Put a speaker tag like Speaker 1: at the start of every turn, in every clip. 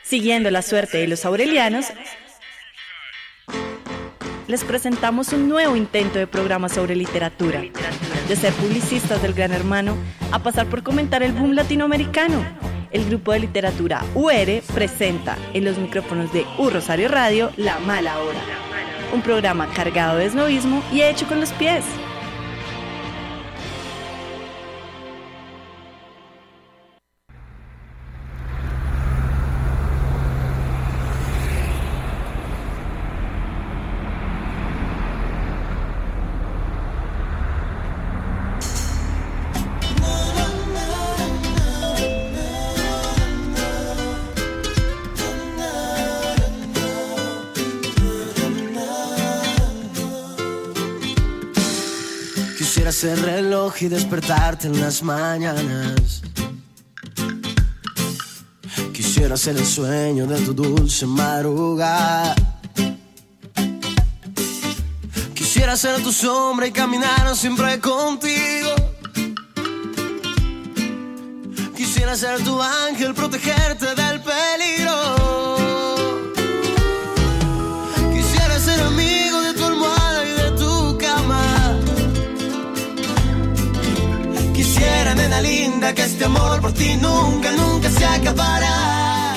Speaker 1: Siguiendo la suerte de los aurelianos, les presentamos un nuevo intento de programa sobre literatura. De ser publicistas del Gran Hermano a pasar por comentar el boom latinoamericano. El grupo de literatura UR presenta en los micrófonos de Rosario Radio La Mala Hora. Un programa cargado de esnovismo y hecho con los pies.
Speaker 2: Quisiera ser reloj y despertarte en las mañanas. Quisiera ser el sueño de tu dulce madrugada. Quisiera ser tu sombra y caminar siempre contigo. Quisiera ser tu ángel, protegerte del peligro. Quisiera ser amigo de tu almohada y de tu cama. Quisiera, nena linda, que este amor por ti nunca, nunca se acabará.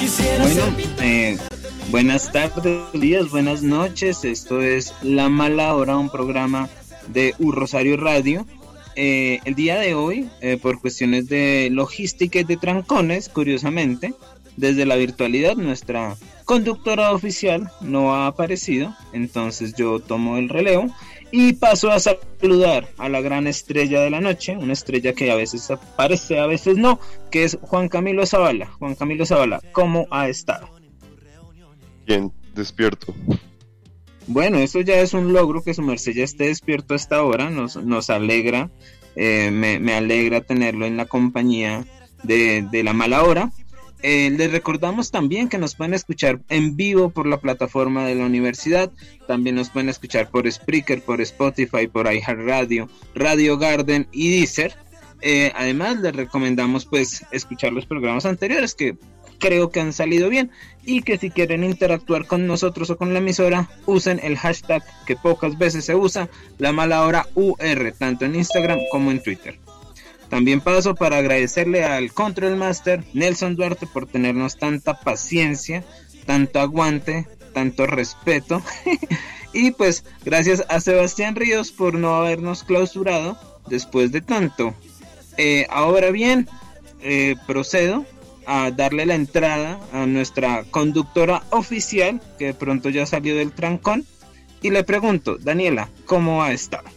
Speaker 3: Buenas tardes, días, buenas noches. Esto es La Mala Hora, un programa de Rosario Radio. El día de hoy, por cuestiones de logística y de trancones, curiosamente, desde la virtualidad, nuestra conductora oficial no ha aparecido. Entonces yo tomo el relevo y paso a saludar a la gran estrella de la noche, una estrella que a veces aparece, a veces no, que es Juan Camilo Zavala. Juan Camilo Zavala, ¿cómo ha estado?
Speaker 4: Bien, despierto.
Speaker 3: Bueno, eso ya es un logro, que su merced ya esté despierto a esta hora, nos alegra, me alegra tenerlo en la compañía de La Mala Hora. Les recordamos también que nos pueden escuchar en vivo por la plataforma de la universidad. También nos pueden escuchar por Spreaker, por Spotify, por iHeartRadio, Radio Garden y Deezer. Además les recomendamos pues escuchar los programas anteriores, que creo que han salido bien, y que si quieren interactuar con nosotros o con la emisora, usen el hashtag que pocas veces se usa, La Mala Hora UR, tanto en Instagram como en Twitter. También paso para agradecerle al Control Master Nelson Duarte por tenernos tanta paciencia, tanto aguante, tanto respeto y pues gracias a Sebastián Ríos por no habernos clausurado después de tanto. Ahora bien, procedo a darle la entrada a nuestra conductora oficial, que de pronto ya salió del trancón, y le pregunto, Daniela, ¿cómo ha estado?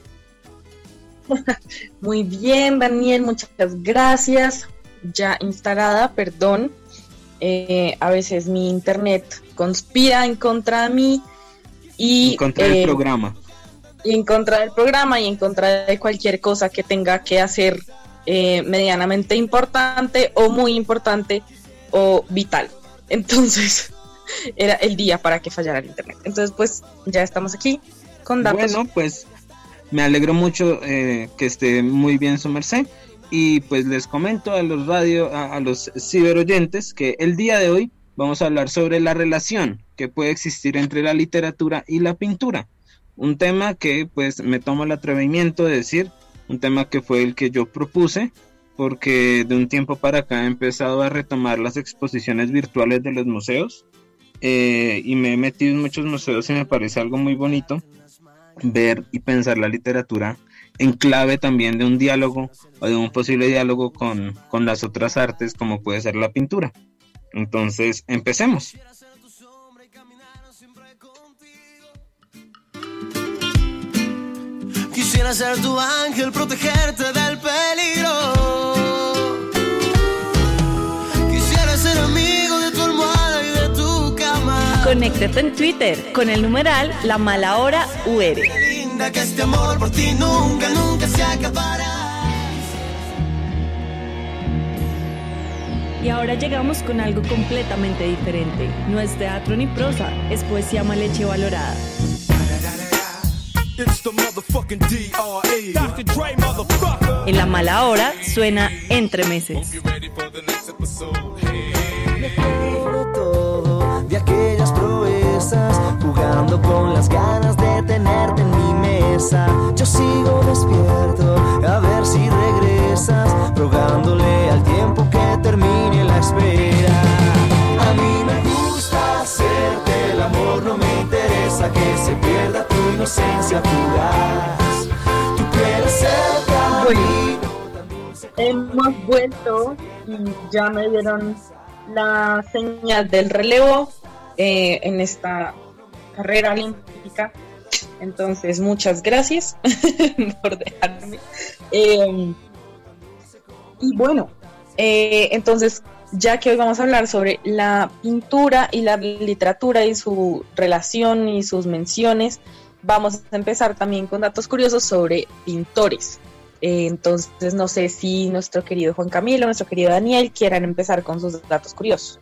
Speaker 5: Muy bien, Daniel, muchas gracias. Ya instalada, perdón. A veces mi internet conspira en contra de mí y
Speaker 3: en contra del programa.
Speaker 5: Y en contra del programa y en contra de cualquier cosa que tenga que hacer medianamente importante o muy importante o vital. Entonces, era el día para que fallara el internet. Entonces, pues, ya estamos aquí con datos.
Speaker 3: Bueno, pues me alegro mucho que esté muy bien su merced, y pues les comento a los ciberoyentes que el día de hoy vamos a hablar sobre la relación que puede existir entre la literatura y la pintura, un tema que pues me tomo el atrevimiento de decir, un tema que fue el que yo propuse, porque de un tiempo para acá he empezado a retomar las exposiciones virtuales de los museos, y me he metido en muchos museos y me parece algo muy bonito ver y pensar la literatura en clave también de un diálogo o de un posible diálogo con las otras artes, como puede ser la pintura. Entonces, empecemos.
Speaker 2: Quisiera ser tu ángel, protegerte del peligro. Quisiera ser amigo de tu almohada y de tu cama.
Speaker 1: Conéctate en Twitter con el numeral La Mala Hora UR.
Speaker 2: Linda, que este amor por ti nunca, nunca se acabará.
Speaker 1: Y ahora llegamos con algo completamente diferente. No es teatro ni prosa, es poesía mal hecha y valorada. En La Mala Hora suena Entre Meses.
Speaker 2: Todo quedo con las ganas de tenerte en mi mesa. Yo sigo despierto, a ver si regresas, rogándole al tiempo que termine la espera. A mí me gusta hacerte el amor, no me interesa que se pierda tu inocencia fugaz. Tú quieres ser camino.
Speaker 5: Hemos vuelto y ya me dieron la señal del relevo en esta carrera olímpica. Entonces, muchas gracias por dejarme. Y bueno, entonces, ya que hoy vamos a hablar sobre la pintura y la literatura y su relación y sus menciones, vamos a empezar también con datos curiosos sobre pintores. Entonces, no sé si nuestro querido Juan Camilo, nuestro querido Daniel quieran empezar con sus datos curiosos.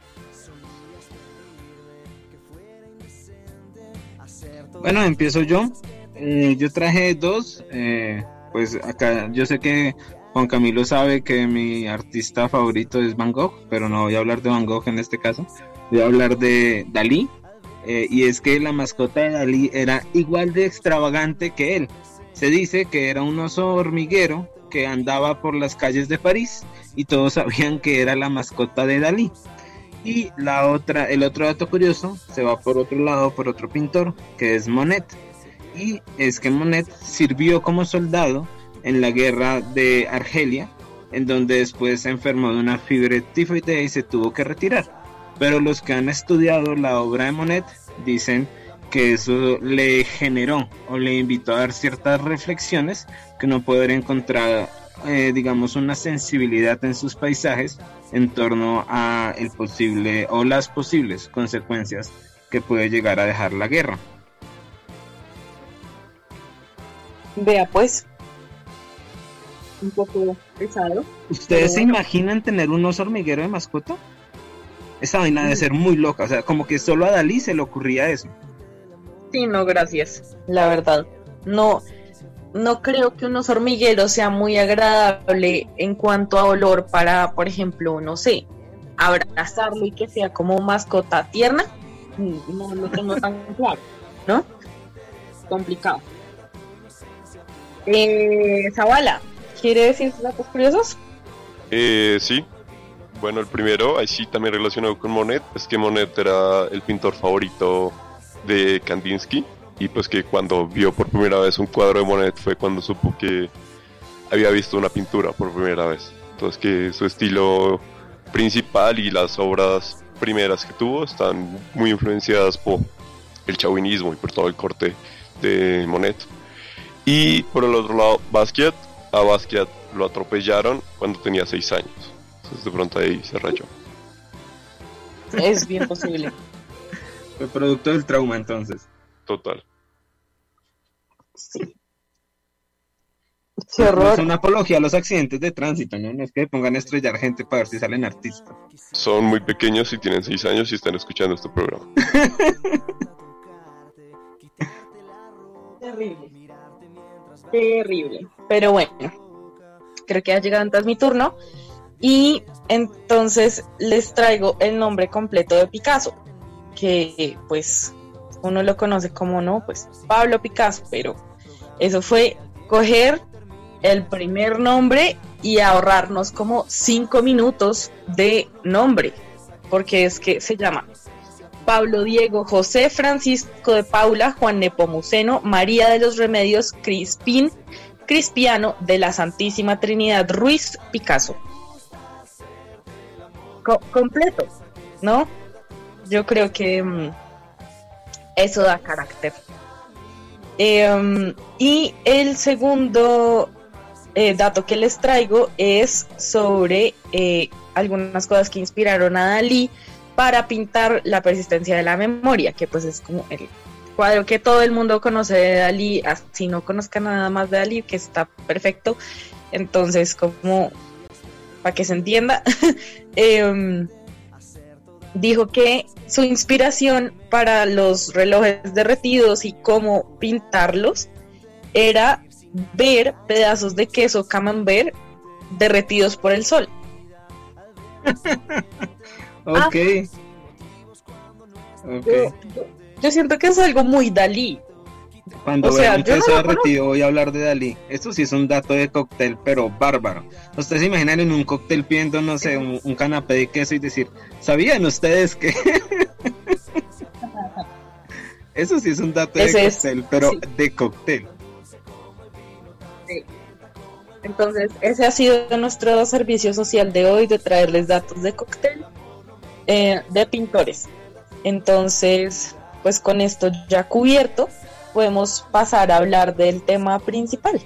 Speaker 3: Bueno, empiezo yo. Yo traje dos. Pues acá yo sé que Juan Camilo sabe que mi artista favorito es Van Gogh, pero no voy a hablar de Van Gogh en este caso. Voy a hablar de Dalí. Y es que la mascota de Dalí era igual de extravagante que él. Se dice que era un oso hormiguero que andaba por las calles de París y todos sabían que era la mascota de Dalí. Y el otro dato curioso se va por otro lado, por otro pintor, que es Monet. Y es que Monet sirvió como soldado en la guerra de Argelia, en donde después se enfermó de una fiebre tifoidea y se tuvo que retirar. Pero los que han estudiado la obra de Monet dicen que eso le generó o le invitó a dar ciertas reflexiones que uno puede encontrar, digamos, una sensibilidad en sus paisajes en torno a el posible o las posibles consecuencias que puede llegar a dejar la guerra.
Speaker 5: Vea pues, un poco pesado.
Speaker 3: ¿Ustedes se imaginan tener un oso hormiguero de mascota? Esa vaina debe ser muy loca, o sea, como que solo a Dalí se le ocurría eso.
Speaker 5: Sí, no, gracias, la verdad. No creo que unos hormigueros sea muy agradable en cuanto a olor para, por ejemplo, no sé, abrazarlo y que sea como mascota tierna. No lo tengo tan claro, ¿no? Complicado. Zavala, ¿quiere decir sus datos curiosos?
Speaker 4: Sí. Bueno, el primero, ahí sí también relacionado con Monet, es que Monet era el pintor favorito de Kandinsky, y pues que cuando vio por primera vez un cuadro de Monet fue cuando supo que había visto una pintura por primera vez. Entonces que su estilo principal y las obras primeras que tuvo están muy influenciadas por el chauvinismo y por todo el corte de Monet. Y por el otro lado, a Basquiat lo atropellaron cuando tenía 6 años. Entonces de pronto ahí se rayó.
Speaker 5: Es bien posible.
Speaker 3: Fue producto del trauma entonces.
Speaker 4: Total.
Speaker 5: Sí. Qué horror.
Speaker 3: No es una apología a los accidentes de tránsito, ¿no? No es que pongan a estrellar gente para ver si salen artistas.
Speaker 4: Son muy pequeños y tienen 6 años y están escuchando este programa.
Speaker 5: Terrible. Pero bueno, creo que ha llegado entonces mi turno. Y entonces les traigo el nombre completo de Picasso, que pues uno lo conoce como, no, pues Pablo Picasso, pero eso fue coger el primer nombre y ahorrarnos como 5 minutos de nombre, porque es que se llama Pablo Diego José Francisco de Paula Juan Nepomuceno María de los Remedios Crispiano de la Santísima Trinidad Ruiz Picasso. Completo, ¿no? Yo creo que eso da carácter. Y el segundo dato que les traigo es sobre algunas cosas que inspiraron a Dalí para pintar La persistencia de la memoria, que pues es como el cuadro que todo el mundo conoce de Dalí, así no conozca nada más de Dalí, que está perfecto. Entonces, como para que se entienda, dijo que su inspiración para los relojes derretidos y cómo pintarlos era ver pedazos de queso camembert derretidos por el sol.
Speaker 3: Ok.
Speaker 5: yo siento que es algo muy Dalí.
Speaker 3: Cuando
Speaker 5: O sea,
Speaker 3: vean
Speaker 5: yo
Speaker 3: que
Speaker 5: no
Speaker 3: se
Speaker 5: lo
Speaker 3: derretido voy a hablar de Dalí. Esto sí es un dato de cóctel, pero bárbaro. Ustedes se imaginan en un cóctel pidiendo, no sé, un canapé de queso y decir, ¿sabían ustedes que...? Eso sí es un dato de
Speaker 5: Ese
Speaker 3: cóctel, pero
Speaker 5: sí.
Speaker 3: de cóctel.
Speaker 5: Sí. Entonces, ese ha sido nuestro servicio social de hoy, de traerles datos de cóctel de pintores. Entonces, pues con esto ya cubierto, podemos pasar a hablar del tema principal.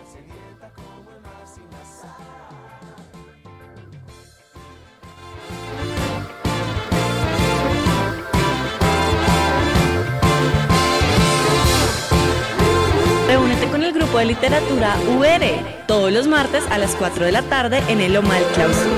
Speaker 1: Reúnete con el grupo de literatura UR todos los martes a las 4 de la tarde en el Lomal Clausura.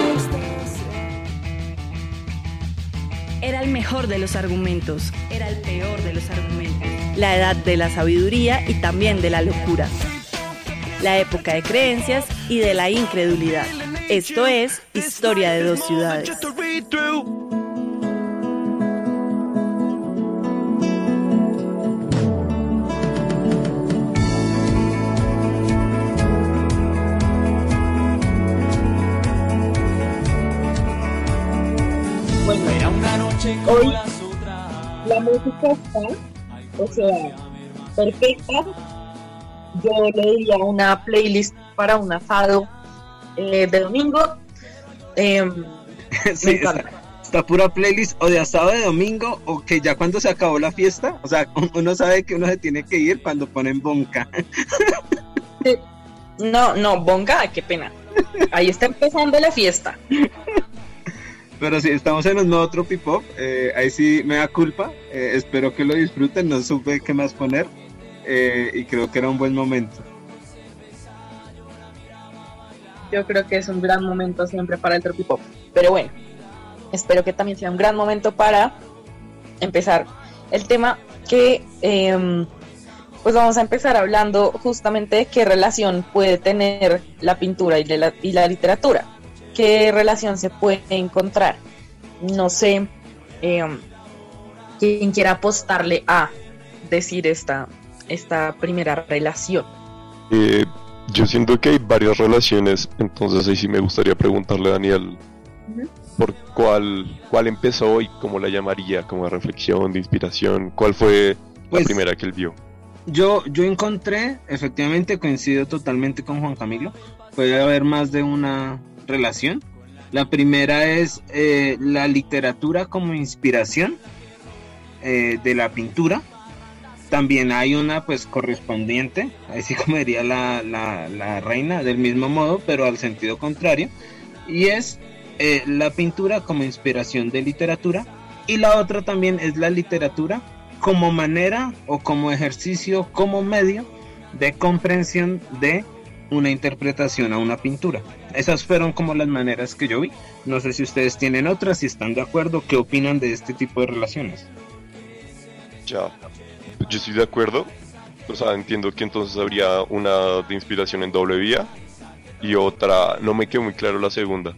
Speaker 1: Era el mejor de los argumentos, era el peor de los argumentos, la edad de la sabiduría y también de la locura, la época de creencias y de la incredulidad. Esto es Historia de dos ciudades.
Speaker 5: Bueno, hoy la música está, o sea, perfecta. Yo le diría una playlist para un asado de domingo.
Speaker 3: Sí,
Speaker 5: Me encanta.
Speaker 3: está pura playlist o de asado de domingo o que ya cuando se acabó la fiesta, o sea, uno sabe que uno se tiene que ir cuando ponen bonca.
Speaker 5: No, bonga, qué pena. Ahí está empezando la fiesta.
Speaker 3: Pero sí, estamos en un nuevo Tropipop, ahí sí me da culpa, espero que lo disfruten, no supe qué más poner y creo que era un buen momento.
Speaker 5: Yo creo que es un gran momento siempre para el Tropipop. Pero bueno, espero que también sea un gran momento para empezar el tema que pues vamos a empezar hablando justamente de qué relación puede tener la pintura y la literatura. ¿Qué relación se puede encontrar? No sé quién quiera apostarle a decir esta primera relación.
Speaker 4: Yo siento que hay varias relaciones, entonces ahí sí me gustaría preguntarle a Daniel por cuál empezó y cómo la llamaría, como de reflexión, de inspiración, cuál fue
Speaker 3: Pues,
Speaker 4: la primera que él vio.
Speaker 3: Yo encontré, efectivamente coincido totalmente con Juan Camilo, puede haber más de una relación. La primera es la literatura como inspiración de la pintura. También hay una pues correspondiente, así como diría la reina, del mismo modo, pero al sentido contrario, y es la pintura como inspiración de literatura, y la otra también es la literatura como manera o como ejercicio, como medio de comprensión de una interpretación a una pintura. Esas fueron como las maneras que yo vi. No sé si ustedes tienen otras, si están de acuerdo, qué opinan de este tipo de relaciones.
Speaker 4: Ya, yo estoy de acuerdo, o sea, entiendo que entonces habría una de inspiración en doble vía y otra, no me quedó muy claro la segunda.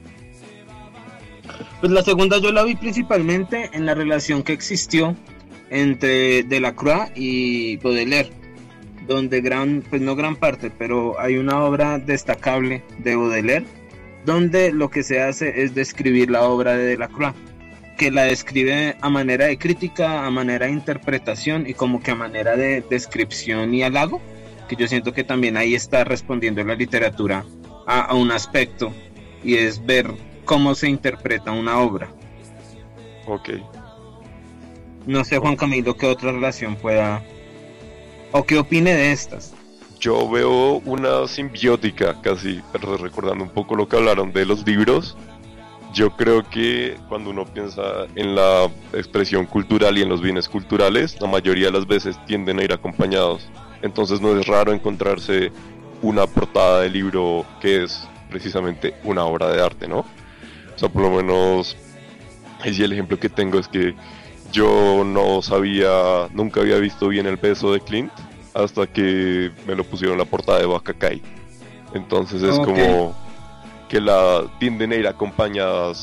Speaker 3: Pues la segunda yo la vi principalmente en la relación que existió entre Delacroix y Baudelaire, donde no gran parte, pero hay una obra destacable de Baudelaire, donde lo que se hace es describir la obra de Delacroix, que la describe a manera de crítica, a manera de interpretación y como que a manera de descripción y halago, que yo siento que también ahí está respondiendo la literatura a un aspecto, y es ver cómo se interpreta una obra.
Speaker 4: Ok.
Speaker 3: No sé, Juan Camilo, qué otra relación pueda o qué opine de estas.
Speaker 4: Yo veo una simbiótica casi, recordando un poco lo que hablaron de los libros. Yo creo que cuando uno piensa en la expresión cultural y en los bienes culturales, la mayoría de las veces tienden a ir acompañados. Entonces no es raro encontrarse una portada de libro que es precisamente una obra de arte, ¿no? O sea, por lo menos, ahí sí el ejemplo que tengo es que yo nunca había visto bien El beso de Clint hasta que me lo pusieron en la portada de Bacacay. Entonces es
Speaker 3: Ok.
Speaker 4: como que tienden a ir acompañadas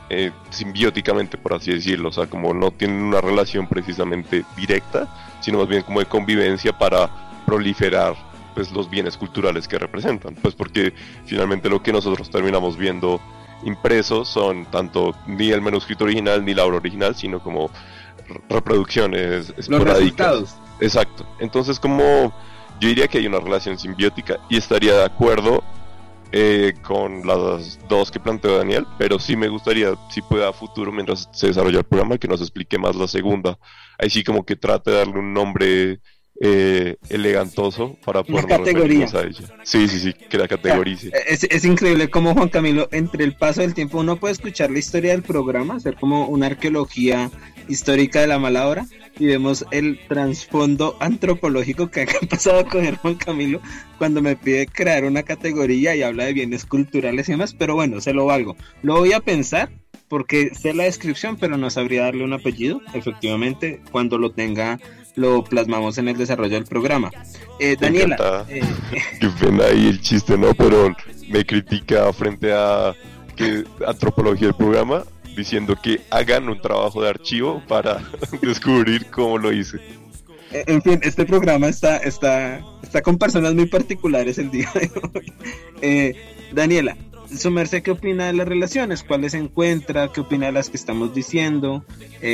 Speaker 4: simbióticamente, por así decirlo, o sea, como no tienen una relación precisamente directa, sino más bien como de convivencia para proliferar pues los bienes culturales que representan, pues porque finalmente lo que nosotros terminamos viendo impresos son tanto ni el manuscrito original ni la obra original, sino como reproducciones
Speaker 3: Los
Speaker 4: esporádicas.
Speaker 3: resultados.
Speaker 4: Exacto. Entonces, como yo diría que hay una relación simbiótica y estaría de acuerdo con las dos que planteó Daniel, pero sí me gustaría, si pueda a futuro, mientras se desarrolla el programa, que nos explique más la segunda. Ahí sí como que trate de darle un nombre elegantoso para poder referirnos a ella. Sí, sí, sí, que la categorice.
Speaker 3: Es increíble cómo Juan Camilo, entre el paso del tiempo, uno puede escuchar la historia del programa, hacer como una arqueología histórica de la mala hora, y vemos el trasfondo antropológico que ha pasado a coger Juan Camilo cuando me pide crear una categoría y habla de bienes culturales y demás, pero bueno, se lo valgo. Lo voy a pensar porque sé la descripción, pero no sabría darle un apellido. Efectivamente, cuando lo tenga, lo plasmamos en el desarrollo del programa. Daniela.
Speaker 4: Qué pena ahí el chiste, ¿no? Pero me critica frente a que antropología del programa, diciendo que hagan un trabajo de archivo para descubrir cómo lo hice.
Speaker 3: En fin, este programa está con personas muy particulares el día de hoy. Daniela, su merced, ¿qué opina de las relaciones? ¿Cuáles se encuentra? ¿Qué opina de las que estamos diciendo?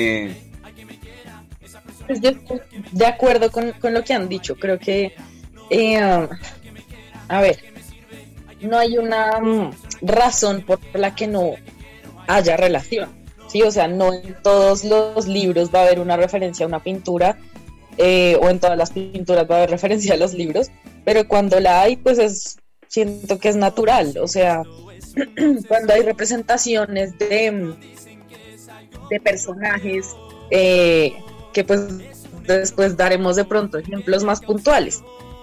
Speaker 5: Pues yo estoy de acuerdo con lo que han dicho. Creo que, a ver, no hay una razón por la que no haya relación, ¿sí? O sea, no en todos los libros va a haber una referencia a una pintura, o en todas las pinturas va a haber referencia a los libros, pero cuando la hay, pues siento que es natural. O sea, cuando hay representaciones de personajes, que pues después daremos de pronto ejemplos más puntuales,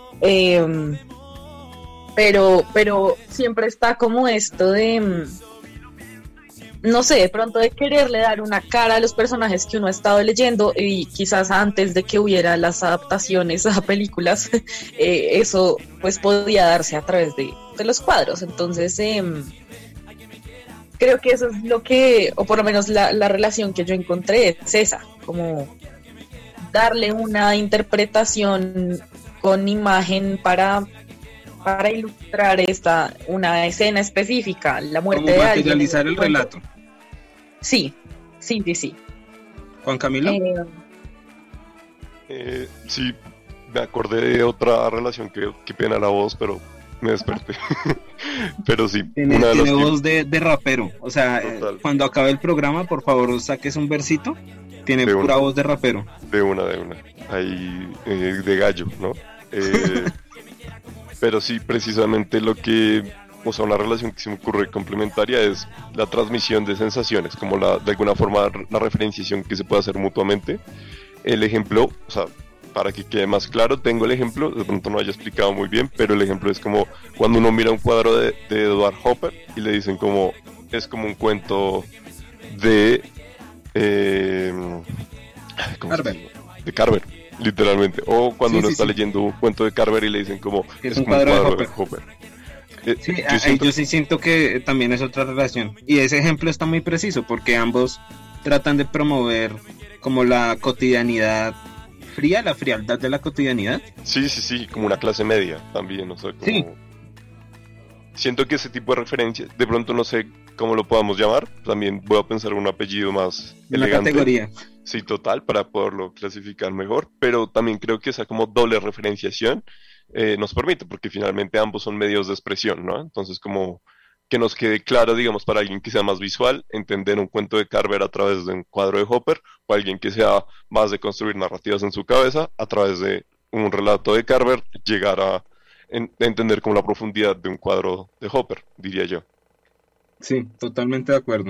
Speaker 5: pero siempre está como esto de no sé, de pronto de quererle dar una cara a los personajes que uno ha estado leyendo, y quizás antes de que hubiera las adaptaciones a películas, eso pues podía darse a través de los cuadros. Entonces creo que eso es lo que, o por lo menos la relación que yo encontré es esa, como darle una interpretación con imagen para ilustrar una escena específica, la muerte de alguien.
Speaker 3: Materializar el relato.
Speaker 5: Sí.
Speaker 3: Juan Camilo.
Speaker 4: Sí, me acordé de otra relación que qué pena la voz, pero me desperté. Pero sí,
Speaker 3: tiene voz de rapero. O sea, cuando acabe el programa, por favor, saques un versito. Tiene pura voz de rapero.
Speaker 4: De una. Ahí, de gallo, ¿no? Pero sí, precisamente una relación que se me ocurre complementaria es la transmisión de sensaciones, como de alguna forma la referenciación que se puede hacer mutuamente. El ejemplo, o sea, para que quede más claro, tengo el ejemplo, de pronto no haya explicado muy bien, pero el ejemplo es como cuando uno mira un cuadro de Edward Hopper y le dicen como, es como un cuento de de Carver, literalmente, o cuando uno está leyendo un cuento de Carver y le dicen como
Speaker 3: es un cuadro de Hopper. Yo sí siento que también es otra relación, y ese ejemplo está muy preciso porque ambos tratan de promover como la cotidianidad fría, la frialdad de la cotidianidad.
Speaker 4: Sí, como una clase media también, o sea, como... Sí. Siento que ese tipo de referencias, de pronto no sé cómo lo podamos llamar, también voy a pensar un apellido más elegante.
Speaker 3: Una categoría.
Speaker 4: Sí, total, para poderlo clasificar mejor, pero también creo que esa como doble referenciación nos permite, porque finalmente ambos son medios de expresión, ¿no? Entonces como que nos quede claro, digamos, para alguien que sea más visual, entender un cuento de Carver a través de un cuadro de Hopper, o alguien que sea más de construir narrativas en su cabeza, a través de un relato de Carver, llegar a entender como la profundidad de un cuadro de Hopper, diría yo.
Speaker 3: Sí, totalmente de acuerdo.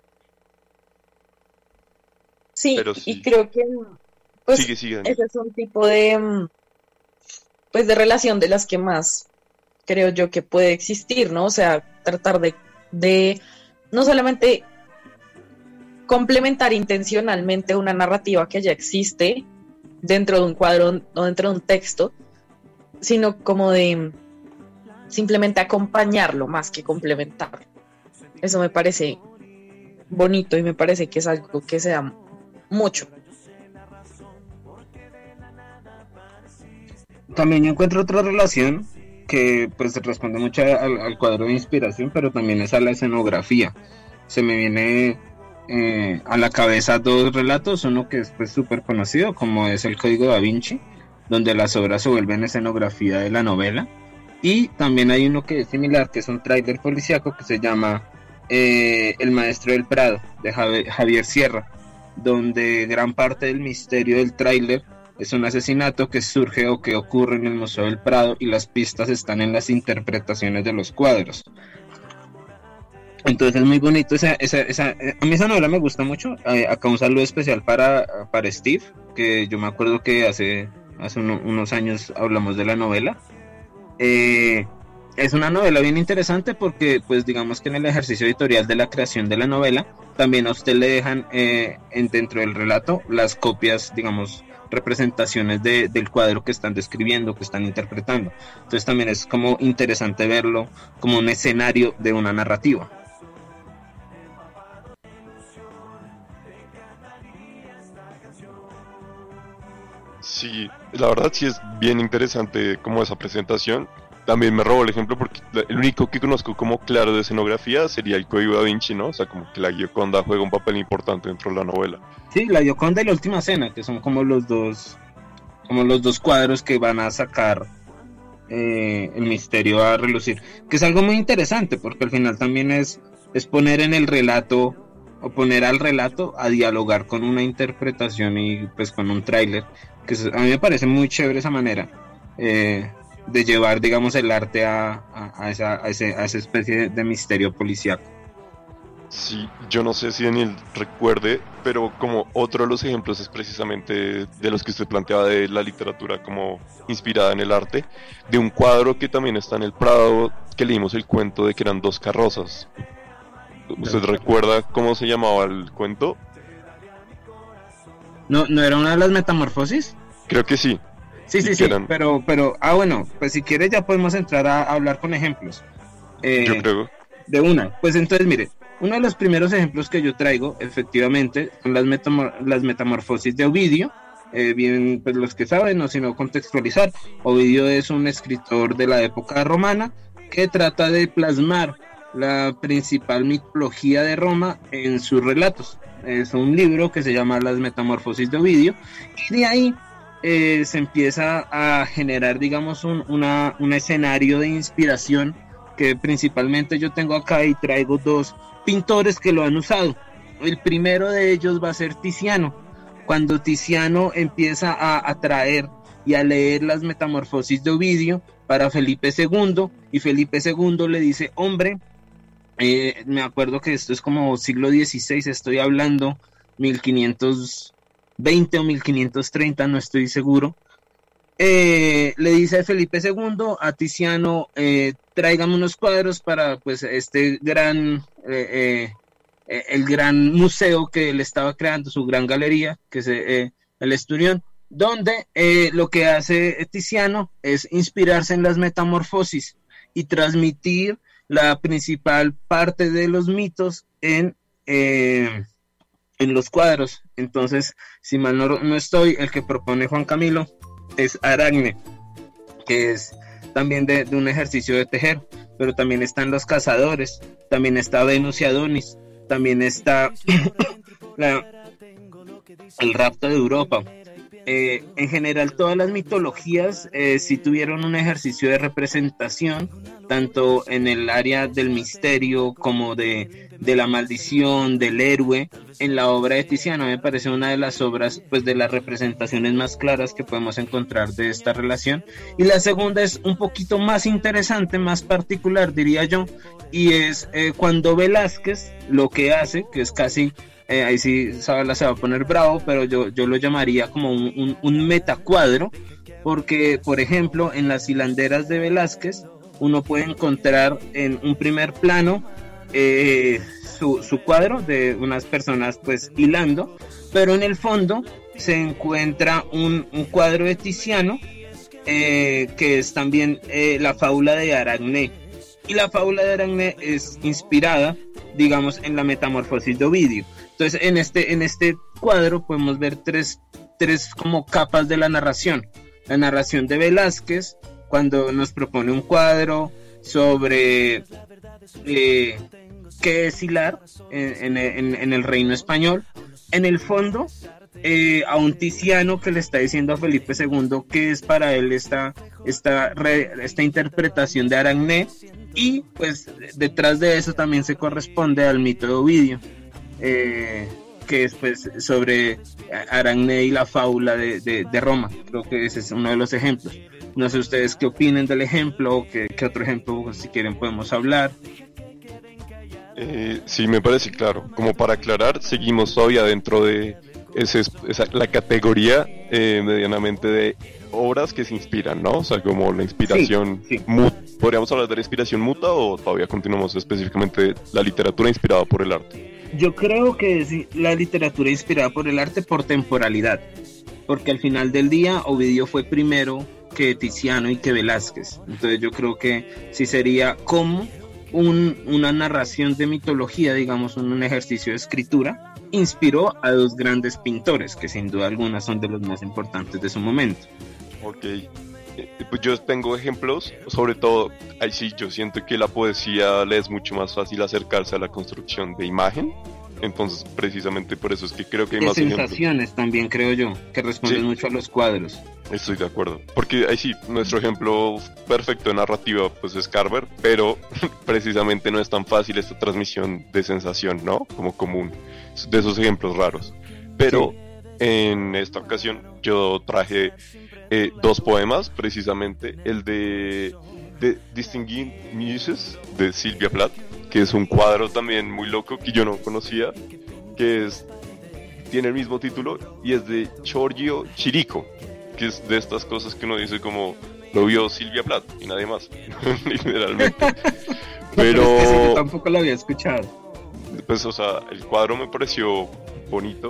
Speaker 5: Sí, y creo que pues
Speaker 4: sigue.
Speaker 5: Ese es un tipo de pues de relación de las que más creo yo que puede existir, ¿no? O sea, tratar de no solamente complementar intencionalmente una narrativa que ya existe dentro de un cuadro o dentro de un texto, sino como de simplemente acompañarlo más que complementarlo. Eso me parece bonito y me parece que es algo que se da mucho.
Speaker 3: También yo encuentro otra relación que pues responde mucho al cuadro de inspiración, pero también es a la escenografía. Se me viene a la cabeza dos relatos, uno que es pues súper conocido, como es el Código Da Vinci, donde las obras se vuelven escenografía de la novela, y también hay uno que es similar, que es un tráiler policíaco que se llama El Maestro del Prado, de Javier Sierra, donde gran parte del misterio del tráiler es un asesinato que surge o que ocurre en el Museo del Prado, y las pistas están en las interpretaciones de los cuadros. Entonces es muy bonito a mí esa novela me gusta mucho. Acá un saludo especial para Steve, que yo me acuerdo que hace unos años hablamos de la novela. Es una novela bien interesante porque pues digamos que en el ejercicio editorial de la creación de la novela también a usted le dejan dentro del relato las copias, digamos, representaciones del cuadro que están describiendo, que están interpretando. Entonces también es como interesante verlo como un escenario de una narrativa.
Speaker 4: Sí, la verdad sí es bien interesante como esa presentación. También me robó el ejemplo porque el único que conozco como claro de escenografía sería el Código Da Vinci, ¿no? O sea, como que la Gioconda juega un papel importante dentro de la novela.
Speaker 3: Sí, la Gioconda y la Última Cena, que son como los dos cuadros que van a sacar el misterio a relucir, que es algo muy interesante porque al final también es poner en el relato, o poner al relato a dialogar con una interpretación y pues con un tráiler, que a mí me parece muy chévere esa manera de llevar, digamos, el arte a esa especie de misterio policíaco.
Speaker 4: Sí, yo no sé si Daniel recuerde, pero como otro de los ejemplos es precisamente de los que usted planteaba de la literatura como inspirada en el arte, de un cuadro que también está en el Prado, que leímos el cuento de que eran dos carrozas. ¿Usted recuerda cómo se llamaba el cuento?
Speaker 3: ¿No era una de las metamorfosis?
Speaker 4: Creo que sí.
Speaker 3: Sí, pero bueno, pues si quiere ya podemos entrar a hablar con ejemplos.
Speaker 4: Yo creo.
Speaker 3: De una, pues entonces mire, uno de los primeros ejemplos que yo traigo, efectivamente, son las metamorfosis de Ovidio. Bien, pues los que saben, o si no contextualizar, Ovidio es un escritor de la época romana que trata de plasmar la principal mitología de Roma en sus relatos. Es un libro que se llama Las Metamorfosis de Ovidio, y de ahí se empieza a generar, digamos, un escenario de inspiración que principalmente yo tengo acá, y traigo dos pintores que lo han usado. El primero de ellos va a ser Tiziano. Cuando Tiziano empieza a traer y a leer las Metamorfosis de Ovidio para Felipe II, y Felipe II le dice: hombre, me acuerdo que esto es como siglo XVI, estoy hablando 1520 o 1530, no estoy seguro. Le dice a Felipe II, a Tiziano, tráigame unos cuadros para pues el gran museo que él estaba creando, su gran galería, que es el Esturión, donde lo que hace Tiziano es inspirarse en las metamorfosis y transmitir la principal parte de los mitos en los cuadros. Entonces, si mal no estoy, el que propone Juan Camilo es Aracne, que es también de un ejercicio de tejer, pero también están los cazadores, también está Venus y Adonis, también está el rapto de Europa. En general todas las mitologías sí tuvieron un ejercicio de representación, tanto en el área del misterio como de la maldición, del héroe. En la obra de Tiziano me parece una de las obras, pues, de las representaciones más claras que podemos encontrar de esta relación. Y la segunda es un poquito más interesante, más particular, diría yo, y es cuando Velázquez lo que hace, que es casi... ahí sí Zabala se va a poner bravo, pero yo lo llamaría como un metacuadro, porque por ejemplo en las hilanderas de Velázquez uno puede encontrar en un primer plano su cuadro de unas personas pues hilando, pero en el fondo se encuentra un cuadro de Tiziano que es también la fábula de Aracne, y la fábula de Aracne es inspirada digamos, en la metamorfosis de Ovidio. Entonces, en este cuadro podemos ver tres como capas de la narración. La narración de Velázquez, cuando nos propone un cuadro sobre qué es hilar en el reino español. En el fondo, a un Tiziano que le está diciendo a Felipe II qué es para él esta interpretación de Aragné, y pues detrás de eso también se corresponde al mito de Ovidio, que es pues sobre Aragné y la fábula de Roma. Creo que ese es uno de los ejemplos. No sé ustedes qué opinen del ejemplo, o qué otro ejemplo, si quieren, podemos hablar.
Speaker 4: Sí, me parece claro. Como para aclarar, seguimos todavía dentro de la categoría medianamente de obras que se inspiran, ¿no? O sea, como la inspiración,
Speaker 3: sí.
Speaker 4: ¿Podríamos hablar de la inspiración muta o todavía continuamos específicamente de la literatura inspirada por el arte?
Speaker 3: Yo creo que es la literatura inspirada por el arte por temporalidad, porque al final del día Ovidio fue primero que Tiziano y que Velázquez. Entonces yo creo que sí sería como una narración de mitología, digamos, un ejercicio de escritura, inspiró a dos grandes pintores que sin duda alguna son de los más importantes de su momento.
Speaker 4: Ok, pues yo tengo ejemplos, sobre todo, ahí sí, yo siento que la poesía le es mucho más fácil acercarse a la construcción de imagen, entonces precisamente por eso es que creo que hay
Speaker 3: de
Speaker 4: más
Speaker 3: sensaciones
Speaker 4: ejemplos.
Speaker 3: también, creo yo, que responden
Speaker 4: Sí.
Speaker 3: mucho a los cuadros.
Speaker 4: Estoy de acuerdo, porque ahí sí, nuestro ejemplo perfecto de narrativa pues es Carver, pero precisamente no es tan fácil esta transmisión de sensación, ¿no? Como común, de esos ejemplos raros. Pero en esta ocasión yo traje dos poemas, precisamente el de Distinguished Muses de Sylvia Plath, que es un cuadro también muy loco que yo no conocía, que tiene el mismo título y es de Giorgio Chirico, que es de estas cosas que uno dice como lo vio Sylvia Plath y nadie más, literalmente. Pero
Speaker 3: Es que sí, yo tampoco lo había escuchado.
Speaker 4: pues, o sea, el cuadro me pareció bonito,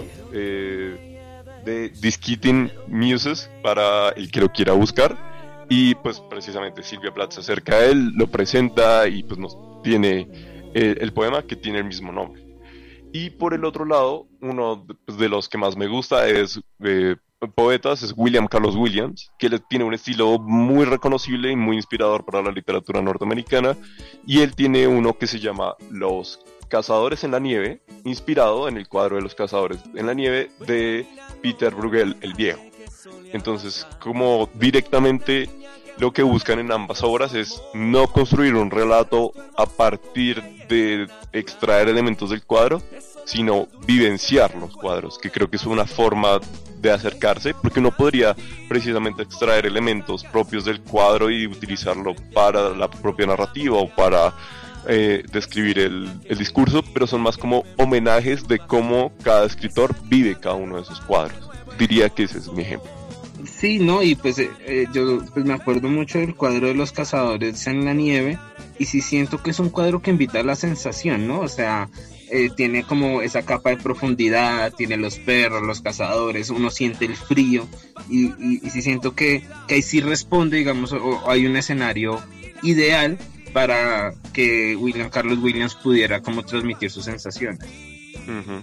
Speaker 4: de Disqueting Muses para el que lo quiera buscar, y pues precisamente Sylvia Plath se acerca a él, lo presenta y pues nos tiene el poema que tiene el mismo nombre. Y por el otro lado, uno de los que más me gusta es poetas, es William Carlos Williams, que tiene un estilo muy reconocible y muy inspirador para la literatura norteamericana, y él tiene uno que se llama Los Cazadores en la Nieve, inspirado en el cuadro de Los Cazadores en la Nieve de Peter Bruegel el Viejo. Entonces, como directamente lo que buscan en ambas obras es no construir un relato a partir de extraer elementos del cuadro, sino vivenciar los cuadros, que creo que es una forma de acercarse, porque uno podría precisamente extraer elementos propios del cuadro y utilizarlo para la propia narrativa o para describir el discurso, pero son más como homenajes de cómo cada escritor vive cada uno de esos cuadros. Diría que ese es mi ejemplo.
Speaker 3: Sí, no, y pues yo pues me acuerdo mucho del cuadro de Los Cazadores en la Nieve, y sí siento que es un cuadro que invita a la sensación, ¿no? O sea, tiene como esa capa de profundidad, tiene los perros, los cazadores, uno siente el frío, y sí siento que ahí sí responde, digamos, o hay un escenario ideal para que William Carlos Williams pudiera como transmitir sus sensaciones.
Speaker 4: Uh-huh.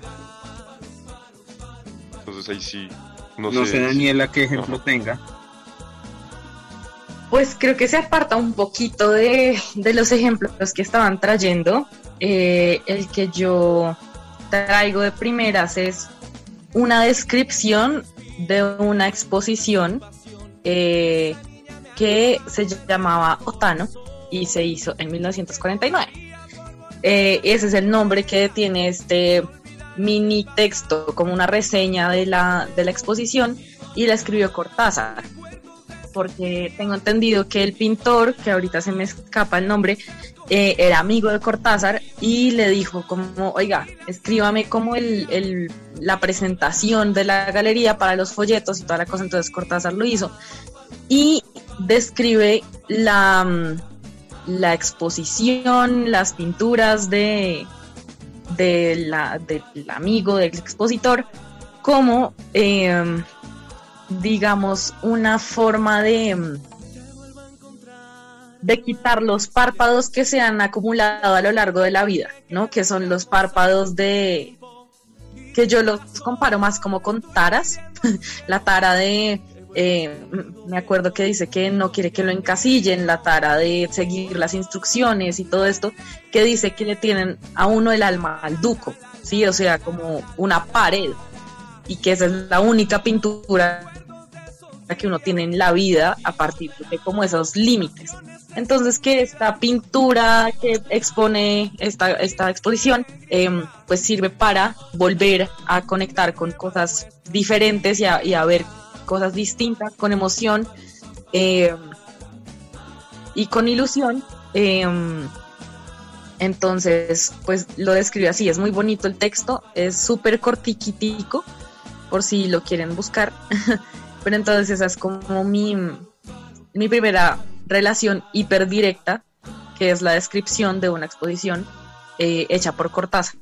Speaker 4: Entonces ahí sí,
Speaker 3: no sé Daniela qué ejemplo tenga.
Speaker 5: Pues creo que se aparta un poquito de los ejemplos que estaban trayendo. El que yo traigo de primeras es una descripción de una exposición que se llamaba Otano y se hizo en 1949. Ese es el nombre que tiene este mini texto, como una reseña de la exposición, y la escribió Cortázar, porque tengo entendido que el pintor, que ahorita se me escapa el nombre, era amigo de Cortázar y le dijo como, oiga, escríbame como la presentación de la galería para los folletos y toda la cosa. Entonces Cortázar lo hizo y describe la exposición, las pinturas del amigo, del expositor, como digamos una forma de de quitar los párpados que se han acumulado a lo largo de la vida, ¿no? Que son los párpados que yo los comparo más como con taras, la tara de, me acuerdo que dice que no quiere que lo encasillen, la tara de seguir las instrucciones y todo esto, que dice que le tienen a uno el alma al duco, ¿sí? O sea, como una pared, y que esa es la única pintura que uno tiene en la vida a partir de como esos límites. Entonces, que esta pintura que expone esta exposición, pues sirve para volver a conectar con cosas diferentes y a ver cosas distintas, con emoción y con ilusión. Entonces, pues lo describe así, es muy bonito el texto, es súper cortiquitico, por si lo quieren buscar. Pero entonces esa es como mi primera relación hiperdirecta, que es la descripción de una exposición hecha por Cortázar.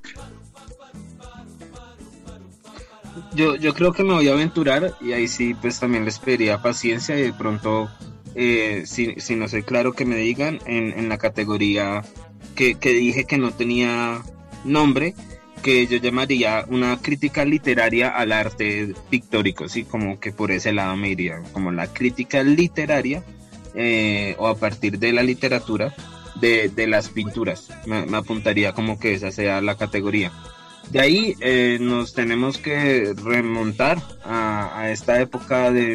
Speaker 3: Yo creo que me voy a aventurar, y ahí sí pues también les pediría paciencia, y de pronto si no soy claro que me digan en la categoría que dije que no tenía nombre, que yo llamaría una crítica literaria al arte pictórico, sí, como que por ese lado me iría, como la crítica literaria o a partir de la literatura de las pinturas, me apuntaría como que esa sea la categoría. De ahí nos tenemos que remontar a esta época de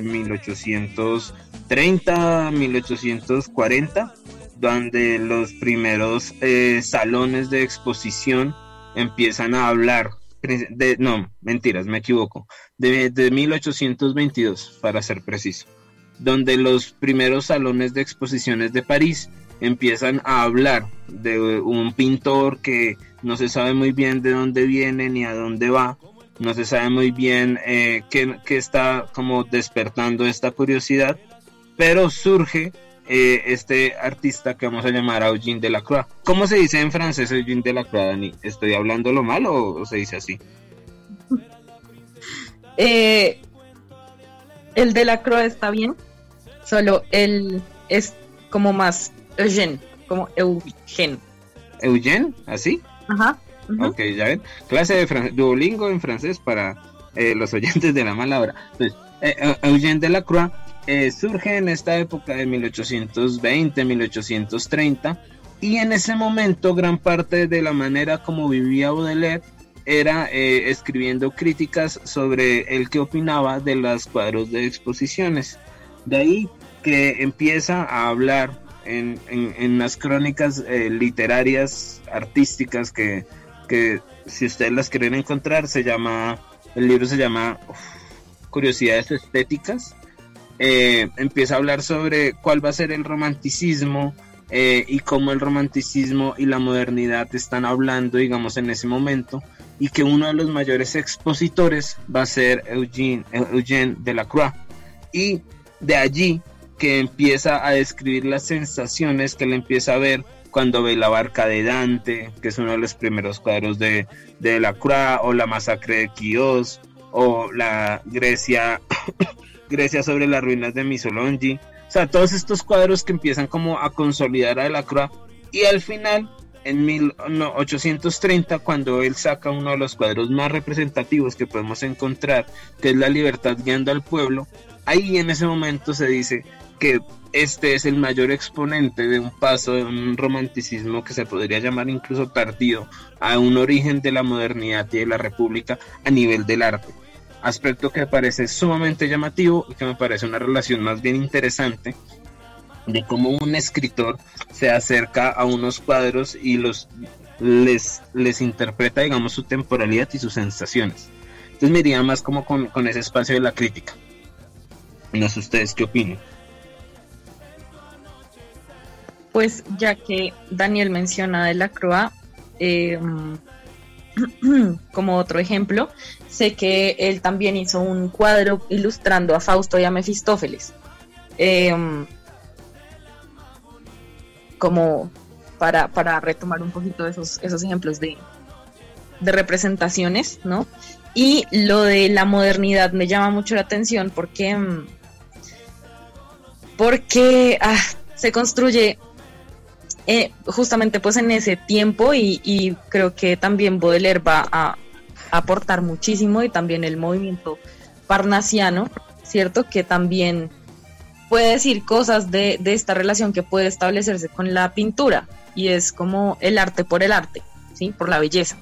Speaker 3: 1830, 1840, donde los primeros salones de exposición empiezan a hablar no, mentiras, me equivoco, de 1822 para ser preciso, donde los primeros salones de exposiciones de París empiezan a hablar de un pintor que no se sabe muy bien de dónde viene ni a dónde va, no se sabe muy bien qué está como despertando esta curiosidad, pero surge este artista que vamos a llamar a Eugène Delacroix. ¿Cómo se dice en francés Eugène Delacroix, Dani? ¿Estoy hablándolo mal o se dice así?
Speaker 5: El Delacroix está bien, solo él es como más Eugène, como Eugène.
Speaker 3: ¿Eugène? ¿Así?
Speaker 5: Ajá. Uh-huh.
Speaker 3: Ok, ya ven. Clase de Duolingo en francés para los oyentes de la mala hora. Entonces, Eugène Delacroix surge en esta época de 1820, 1830, y en ese momento gran parte de la manera como vivía Baudelaire era escribiendo críticas sobre el que opinaba de los cuadros de exposiciones. De ahí que empieza a hablar en las crónicas literarias, artísticas, que si ustedes las quieren encontrar, el libro se llama Curiosidades Estéticas. Empieza a hablar sobre cuál va a ser el romanticismo y cómo el romanticismo y la modernidad están hablando, digamos, en ese momento, y que uno de los mayores expositores va a ser Eugène Delacroix, y de allí que empieza a describir las sensaciones que él empieza a ver cuando ve la barca de Dante, que es uno de los primeros cuadros de Delacroix, o la masacre de Quíos, o la Grecia sobre las ruinas de Missolonghi. O sea, todos estos cuadros que empiezan como a consolidar a Delacroix, y al final, en 1830, cuando él saca uno de los cuadros más representativos que podemos encontrar, que es La libertad guiando al pueblo, ahí en ese momento se dice que este es el mayor exponente de un paso de un romanticismo que se podría llamar incluso tardío a un origen de la modernidad y de la república a nivel del arte. Aspecto que me parece sumamente llamativo y que me parece una relación más bien interesante de cómo un escritor se acerca a unos cuadros y les interpreta, digamos, su temporalidad y sus sensaciones. Entonces me iría más como con ese espacio de la crítica. No sé ustedes qué opinan.
Speaker 5: Pues ya que Daniel menciona Delacroix, como otro ejemplo, sé que él también hizo un cuadro ilustrando a Fausto y a Mefistófeles, como para retomar un poquito esos ejemplos de representaciones, ¿no? Y lo de la modernidad me llama mucho la atención porque se construye justamente pues en ese tiempo y creo que también Baudelaire va a aportar muchísimo y también el movimiento parnasiano, ¿cierto? Que también puede decir cosas de esta relación que puede establecerse con la pintura y es como el arte por el arte, ¿sí? Por la belleza.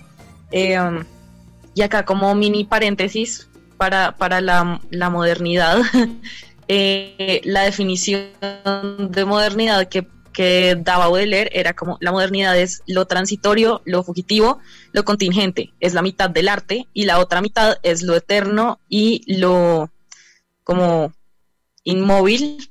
Speaker 5: Y acá como mini paréntesis para la modernidad, la definición de modernidad que daba Baudelaire era como la modernidad es lo transitorio, lo fugitivo, lo contingente, es la mitad del arte y la otra mitad es lo eterno y lo como inmóvil,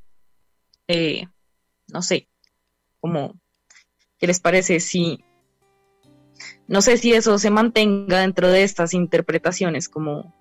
Speaker 5: no sé, como, ¿qué les parece? Si, no sé si eso se mantenga dentro de estas interpretaciones como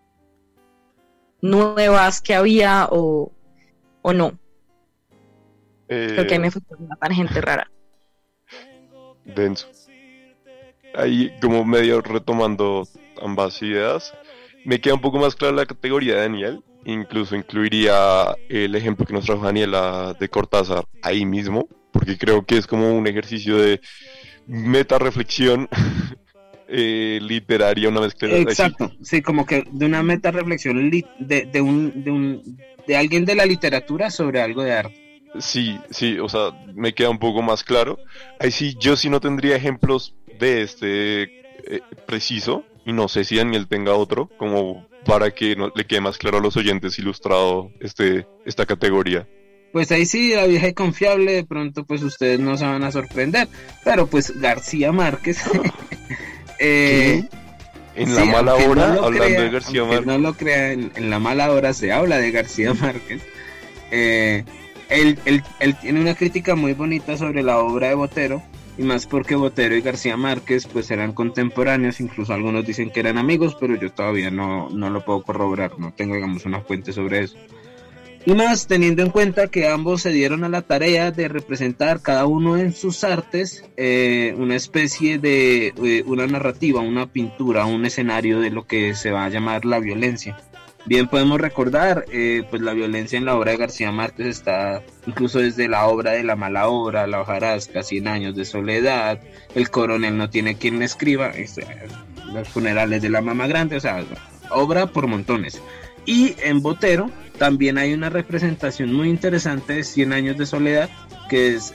Speaker 5: nuevas que había o no. Creo que ahí me fue una tangente rara.
Speaker 4: Denso. Ahí como medio retomando ambas ideas, me queda un poco más clara la categoría de Daniel, incluso incluiría el ejemplo que nos trajo Daniela de Cortázar ahí mismo, porque creo que es como un ejercicio de metarreflexión literaria, una mezcla.
Speaker 3: Exacto, sí, como que de una metarreflexión de alguien de la literatura sobre algo de arte.
Speaker 4: Sí, o sea, me queda un poco más claro. Ahí sí, yo sí no tendría ejemplos de este preciso, y no sé si Daniel tenga otro, como para que le quede más claro a los oyentes ilustrado esta categoría.
Speaker 3: Pues ahí sí, la vieja y confiable, de pronto pues ustedes no se van a sorprender, pero pues García Márquez...
Speaker 4: En la mala hora, no hablando de García Márquez.
Speaker 3: No lo crean, en la mala hora se habla de García Márquez. Él tiene una crítica muy bonita sobre la obra de Botero, y más porque Botero y García Márquez pues eran contemporáneos, incluso algunos dicen que eran amigos, pero yo todavía no lo puedo corroborar, no tengo digamos una fuente sobre eso. Y más teniendo en cuenta que ambos se dieron a la tarea de representar cada uno en sus artes una especie de una narrativa, una pintura, un escenario de lo que se va a llamar la violencia. Bien podemos recordar, pues la violencia en la obra de García Márquez está incluso desde la obra de La mala hora, La hojarasca, 100 años de soledad, El coronel no tiene quien le escriba, Los funerales de la mamá grande, o sea, obra por montones. Y en Botero también hay una representación muy interesante de 100 años de soledad, que es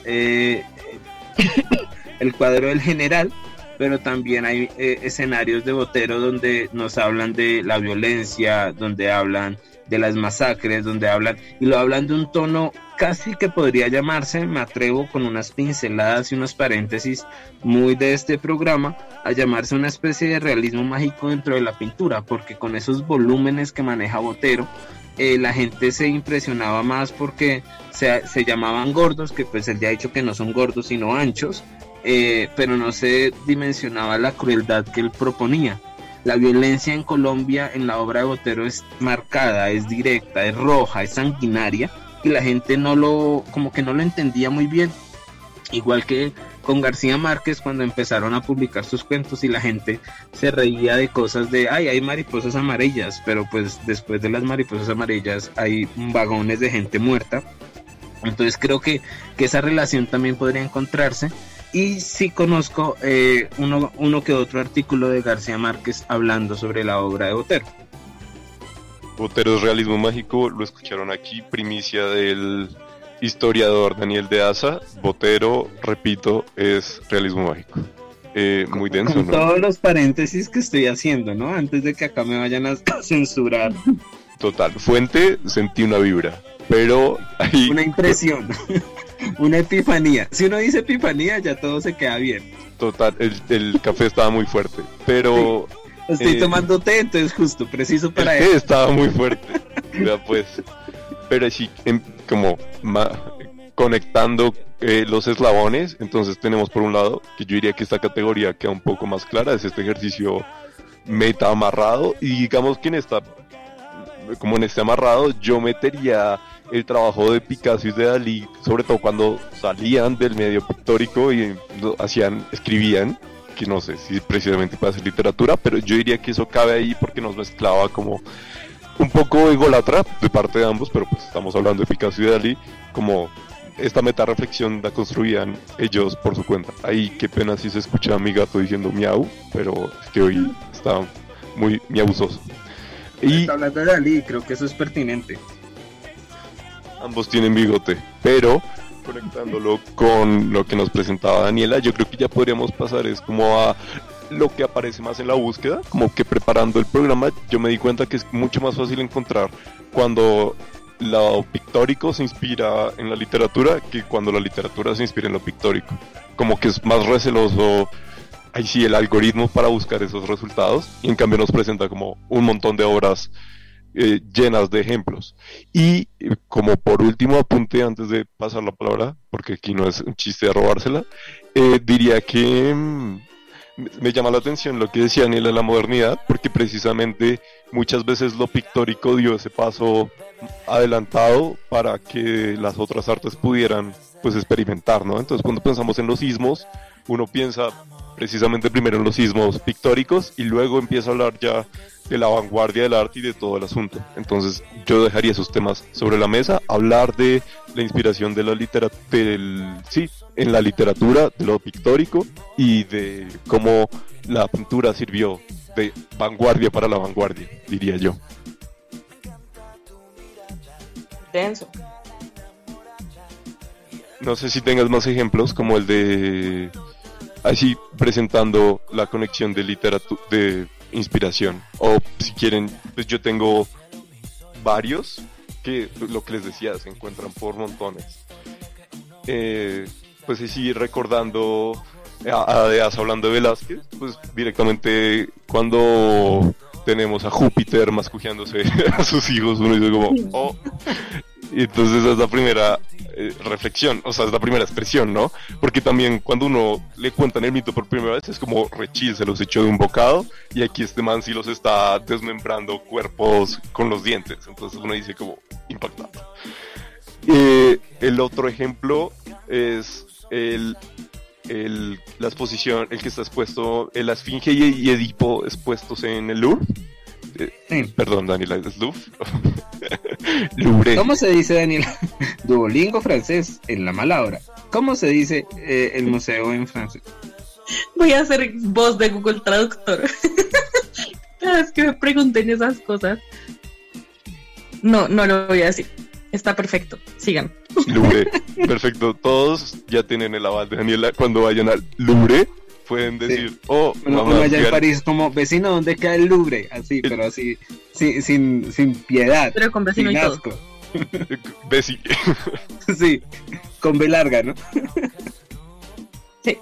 Speaker 3: el cuadro del general, pero también hay escenarios de Botero donde nos hablan de la violencia, donde hablan de las masacres, donde hablan, y lo hablan de un tono casi que podría llamarse, me atrevo con unas pinceladas y unos paréntesis muy de este programa, a llamarse una especie de realismo mágico dentro de la pintura, porque con esos volúmenes que maneja Botero, la gente se impresionaba más porque se llamaban gordos, que pues él ya ha dicho que no son gordos sino anchos, pero no se dimensionaba la crueldad que él proponía. La violencia en Colombia en la obra de Botero es marcada, es directa, es roja, es sanguinaria, y la gente como que no lo entendía muy bien, igual que con García Márquez cuando empezaron a publicar sus cuentos y la gente se reía de cosas de hay mariposas amarillas, pero pues después de las mariposas amarillas hay vagones de gente muerta. Entonces creo que esa relación también podría encontrarse. Y sí conozco uno que otro artículo de García Márquez hablando sobre la obra de Botero.
Speaker 4: Botero es realismo mágico, lo escucharon aquí, primicia del historiador Daniel de Asa. Botero, repito, es realismo mágico. Muy denso,
Speaker 3: con
Speaker 4: ¿no?
Speaker 3: Todos los paréntesis que estoy haciendo, ¿no? Antes de que acá me vayan a censurar.
Speaker 4: Total, fuente, sentí una vibra, pero ahí...
Speaker 3: Una impresión, una epifanía. Si uno dice epifanía, ya todo se queda bien.
Speaker 4: Total, el café estaba muy fuerte, pero...
Speaker 3: Sí. Estoy tomando té, entonces justo, preciso para eso.
Speaker 4: Estaba muy fuerte, ya pues. Pero sí, como conectando los eslabones, entonces tenemos por un lado, que yo diría que esta categoría queda un poco más clara, es este ejercicio meta amarrado, y digamos que como en este amarrado, yo metería el trabajo de Picasso y de Dalí, sobre todo cuando salían del medio pictórico y escribían, que no sé si precisamente para hacer literatura, pero yo diría que eso cabe ahí porque nos mezclaba como un poco ególatra de parte de ambos, pero pues estamos hablando de Picasso y de Dalí, como esta metareflexión la construían ellos por su cuenta. Ahí qué pena si se escucha a mi gato diciendo miau, pero es que hoy está muy miausoso. Y
Speaker 3: está hablando de Dalí, creo que eso es pertinente.
Speaker 4: ambos tienen bigote, pero conectándolo con lo que nos presentaba Daniela, yo creo que ya podríamos pasar es como a lo que aparece más en la búsqueda, como que preparando el programa yo me di cuenta que es mucho más fácil encontrar cuando lo pictórico se inspira en la literatura que cuando la literatura se inspira en lo pictórico, como que es más receloso ahí sí el algoritmo para buscar esos resultados, y en cambio nos presenta como un montón de obras llenas de ejemplos. Y como por último apunte antes de pasar la palabra, porque aquí no es un chiste de robársela, diría que me llama la atención lo que decía Daniela de la modernidad, porque precisamente muchas veces lo pictórico dio ese paso adelantado para que las otras artes pudieran pues experimentar, ¿no? Entonces cuando pensamos en los ismos, uno piensa precisamente primero en los ismos pictóricos y luego empieza a hablar ya de la vanguardia del arte y de todo el asunto. Entonces yo dejaría esos temas sobre la mesa, hablar de la inspiración de la en la literatura, de lo pictórico y de cómo la pintura sirvió de vanguardia para la vanguardia, diría yo.
Speaker 5: Denso.
Speaker 4: No sé si tengas más ejemplos como el de así presentando la conexión de literatura, de inspiración, o si quieren, pues yo tengo varios que lo que les decía se encuentran por montones. Pues sí, recordando hablando de Velázquez, pues directamente cuando tenemos a Júpiter mascujeándose a sus hijos, uno dice como, oh. Y entonces es la primera reflexión, o sea, es la primera expresión, ¿no? Porque también cuando uno le cuentan el mito por primera vez es como rechil, se los echó de un bocado, y aquí este man sí los está desmembrando cuerpos con los dientes, entonces uno dice como impactante. El otro ejemplo es la exposición, el que está expuesto, la Esfinge y Edipo expuestos en el Louvre.
Speaker 3: Sí.
Speaker 4: Perdón, Daniela, ¿es Louvre? Louvre.
Speaker 3: ¿Cómo se dice, Daniela? Duolingo francés en la mala hora. ¿Cómo se dice el museo en francés?
Speaker 5: Voy a hacer voz de Google Traductor. Cada vez que me pregunten esas cosas. No lo voy a decir. Está perfecto. Sigan.
Speaker 4: Louvre. Perfecto. Todos ya tienen el aval de Daniela. Cuando vayan al Louvre, pueden decir, sí.
Speaker 3: Uno allá en París como, vecino, ¿dónde queda el Louvre? Así, pero así, sin piedad.
Speaker 5: Pero con vecino y
Speaker 3: asco.
Speaker 5: todo.
Speaker 4: Besi.
Speaker 3: Sí, con B larga, ¿no?
Speaker 5: Sí.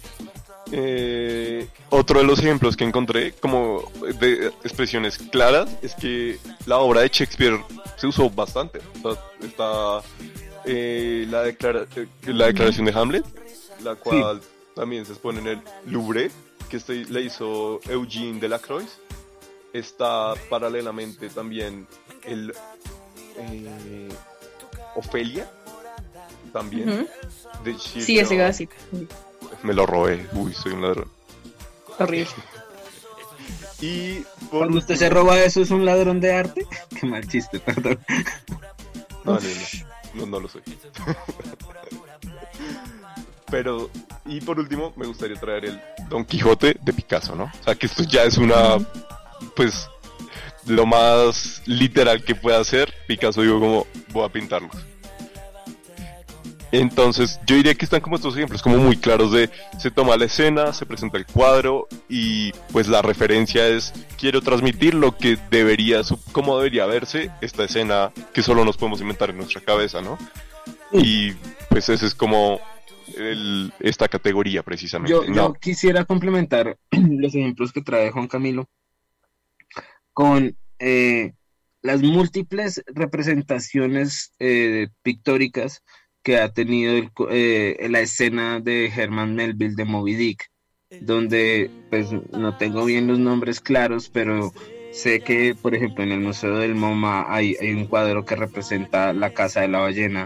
Speaker 4: Otro de los ejemplos que encontré como de expresiones claras es que la obra de Shakespeare se usó bastante. O sea, está la declaración de Hamlet, la cual también se expone en el Louvre, que la hizo Eugene Delacroix. Está paralelamente también el Ofelia, también.
Speaker 5: Uh-huh.
Speaker 4: De Shakespeare.
Speaker 5: Sí, ese gasito.
Speaker 4: Me lo robé, soy un ladrón.
Speaker 5: Horrible.
Speaker 4: Y
Speaker 3: cuando usted se roba eso, ¿es un ladrón de arte? Qué mal chiste, perdón.
Speaker 4: No lo soy. Pero, y por último, me gustaría traer el Don Quijote de Picasso, ¿no? O sea, que esto ya es pues, lo más literal que pueda hacer. Picasso digo como, voy a pintarlo. Entonces, yo diría que están como estos ejemplos, como muy claros de, se toma la escena, se presenta el cuadro, y pues la referencia es, quiero transmitir lo que cómo debería verse esta escena que solo nos podemos inventar en nuestra cabeza, ¿no? Y pues ese es como esta categoría precisamente.
Speaker 3: Yo quisiera complementar los ejemplos que trae Juan Camilo con las múltiples representaciones pictóricas que ha tenido la escena de Herman Melville de Moby Dick, donde pues no tengo bien los nombres claros, pero sé que por ejemplo en el Museo del MoMA hay un cuadro que representa la Casa de la Ballena.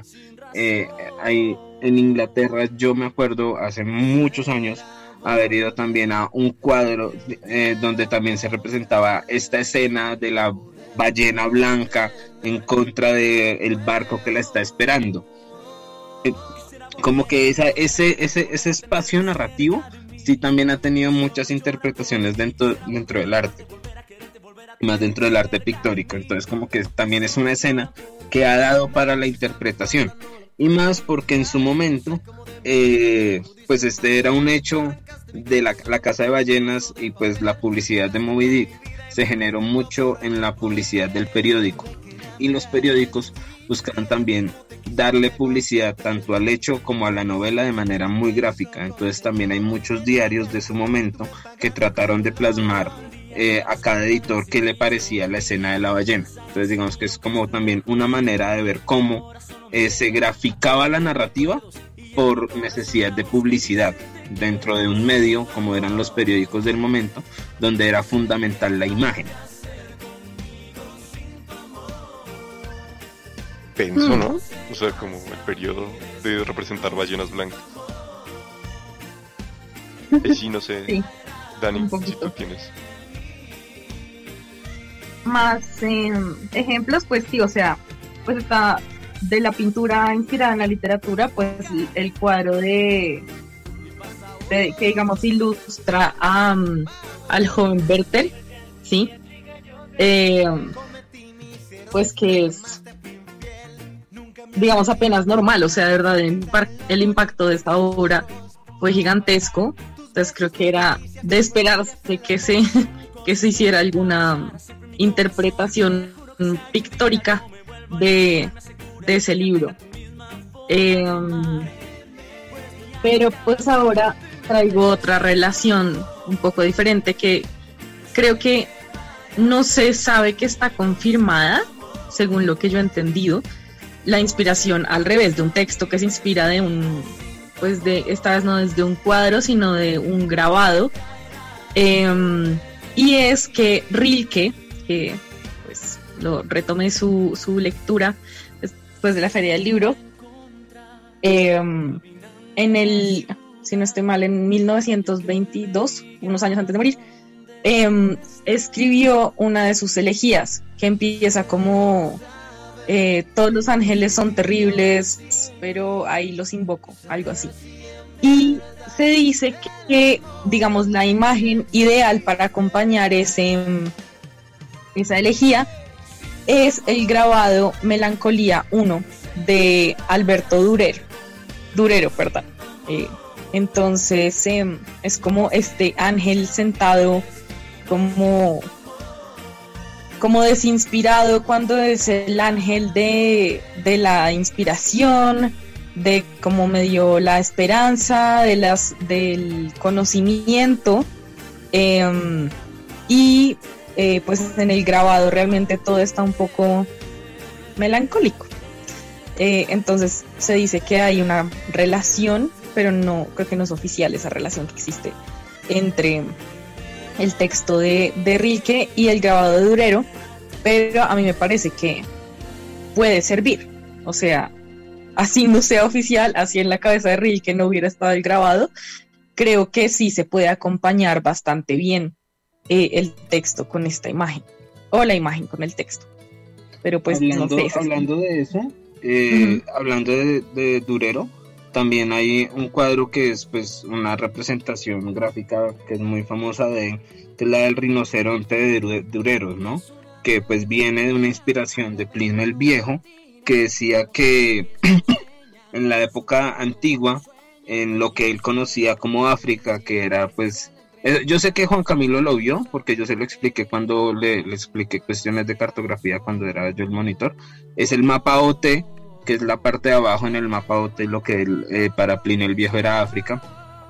Speaker 3: En Inglaterra, yo me acuerdo hace muchos años haber ido también a un cuadro donde también se representaba esta escena de la ballena blanca en contra del barco que la está esperando. como que ese espacio narrativo sí también ha tenido muchas interpretaciones dentro del arte, más dentro del arte pictórico. Entonces como que también es una escena que ha dado para la interpretación, y más porque en su momento pues este era un hecho de la caza de ballenas, y pues la publicidad de Moby Dick se generó mucho en la publicidad del periódico, y los periódicos buscaban también darle publicidad tanto al hecho como a la novela de manera muy gráfica. Entonces también hay muchos diarios de su momento que trataron de plasmar a cada editor qué le parecía la escena de la ballena. Entonces digamos que es como también una manera de ver cómo se graficaba la narrativa por necesidad de publicidad dentro de un medio como eran los periódicos del momento, donde era fundamental la imagen.
Speaker 4: Penso, ¿no? O sea, como el periodo de representar ballenas blancas. Sí, no sé,
Speaker 6: Sí,
Speaker 4: Dani,
Speaker 6: un
Speaker 4: si
Speaker 6: poquito.
Speaker 4: tú tienes.
Speaker 6: Más ejemplos, pues sí, o sea, pues está de la pintura inspirada en la literatura, pues el cuadro de que digamos ilustra al joven Werther, ¿sí? Pues que es, digamos, apenas normal, o sea, de verdad, el impacto de esta obra fue gigantesco. Entonces creo que era de esperarse que se hiciera alguna interpretación pictórica de ese libro. Pero pues ahora traigo otra relación un poco diferente, que creo que no se sabe que está confirmada, según lo que yo he entendido, la inspiración al revés de un texto que se inspira de un, pues de esta vez no desde un cuadro, sino de un grabado. Y es que Rilke, que pues lo retomé su lectura después de la Feria del Libro, si no estoy mal, en 1922, unos años antes de morir, escribió una de sus elegías que empieza como todos los ángeles son terribles, pero ahí los invoco, algo así. Y se dice que digamos, la imagen ideal para acompañar esa elegía es el grabado Melancolía 1 de Alberto Durero, perdón. Entonces es como este ángel sentado como desinspirado, cuando es el ángel de la inspiración, de como medio la esperanza, del conocimiento, y pues en el grabado realmente todo está un poco melancólico. Entonces se dice que hay una relación, pero no creo que no es oficial esa relación que existe entre el texto de Rilke y el grabado de Durero, pero a mí me parece que puede servir. O sea, así no sea oficial, así en la cabeza de Rilke no hubiera estado el grabado, creo que sí se puede acompañar bastante bien el texto con esta imagen, o la imagen con el texto. Pero pues
Speaker 3: hablando,
Speaker 6: no sé.
Speaker 3: hablando de eso,
Speaker 6: Uh-huh.
Speaker 3: hablando de Durero, también hay un cuadro que es pues una representación gráfica que es muy famosa que es la del rinoceronte de Durero, ¿no? Que pues viene de una inspiración de Plinio el Viejo, que decía que en la época antigua, en lo que él conocía como África, que era pues, yo sé que Juan Camilo lo vio, porque yo se lo expliqué cuando le expliqué cuestiones de cartografía cuando era yo el monitor, es el mapa OT, que es la parte de abajo en el mapa OT, lo que para Plinio el Viejo era África.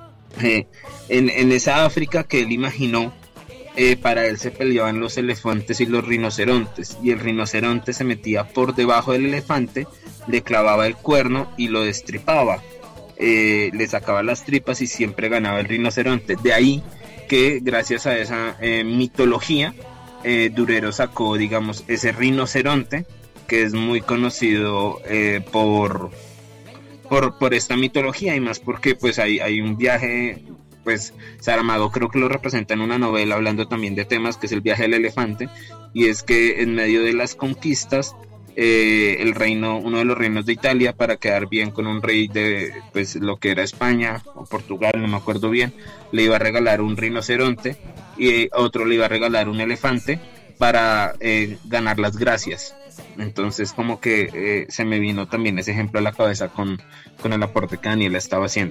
Speaker 3: En esa África que él imaginó, para él se peleaban los elefantes y los rinocerontes, y el rinoceronte se metía por debajo del elefante, le clavaba el cuerno y lo destripaba, le sacaba las tripas y siempre ganaba el rinoceronte. De ahí que gracias a esa mitología, Durero sacó, digamos, ese rinoceronte, que es muy conocido por esta mitología, y más porque pues hay un viaje, pues Saramago creo que lo representa en una novela hablando también de temas, que es el viaje del elefante, y es que en medio de las conquistas el reino, uno de los reinos de Italia, para quedar bien con un rey de pues lo que era España o Portugal, no me acuerdo bien, le iba a regalar un rinoceronte y otro le iba a regalar un elefante para ganar las gracias. Entonces como que se me vino también ese ejemplo a la cabeza con el aporte que Daniela estaba haciendo.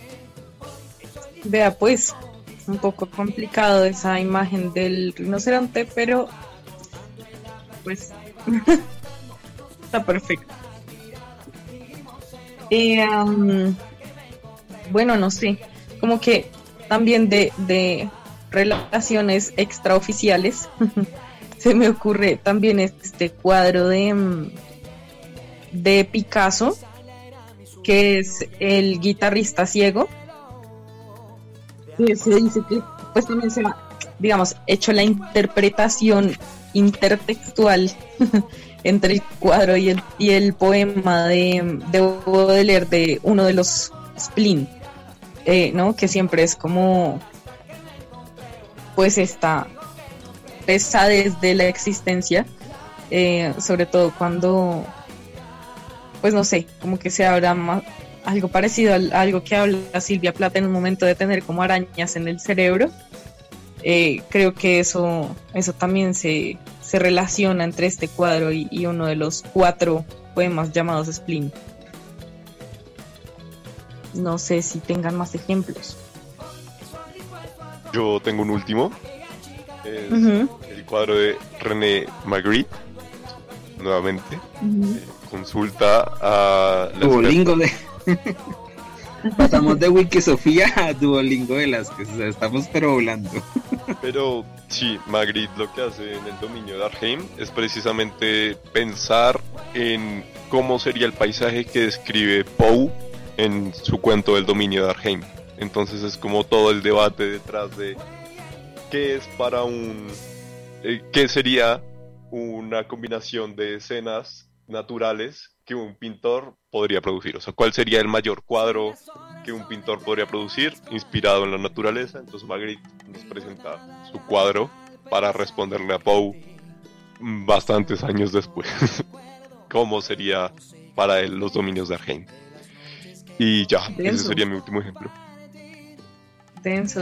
Speaker 6: Vea, pues, un poco complicado esa imagen del rinoceronte, pero pues está perfecto. Bueno, no sé, como que también de relaciones extraoficiales se me ocurre también este cuadro de Picasso, que es el guitarrista ciego, que se dice que pues también se ha, digamos, hecho la interpretación intertextual entre el cuadro y el poema de Baudelaire, de uno de los Spleen, ¿no? Que siempre es como pues esta pesadez de la existencia, sobre todo cuando pues no sé, como que se habla más, algo parecido a algo que habla Silvia Plata en un momento de tener como arañas en el cerebro. Creo que eso también se relaciona entre este cuadro y uno de los 4 poemas llamados Spleen. No sé si tengan más ejemplos.
Speaker 4: Yo tengo un último. Es el cuadro de René Magritte. Nuevamente. Consulta a la
Speaker 3: Duolingo de... Pasamos de Wikisofía a Duolingo de Velázquez, o sea, estamos pero volando.
Speaker 4: Pero sí, Magritte lo que hace en el dominio de Arnhem es precisamente pensar en cómo sería el paisaje que describe Poe en su cuento del dominio de Arnhem. Entonces es como todo el debate detrás de qué es para qué sería una combinación de escenas naturales que un pintor podría producir. O sea, ¿cuál sería el mayor cuadro que un pintor podría producir inspirado en la naturaleza? Entonces Magritte nos presenta su cuadro para responderle a Poe bastantes años después. ¿Cómo sería para él los dominios de Arnhem? Y ya, ese sería mi último ejemplo.
Speaker 6: Denso.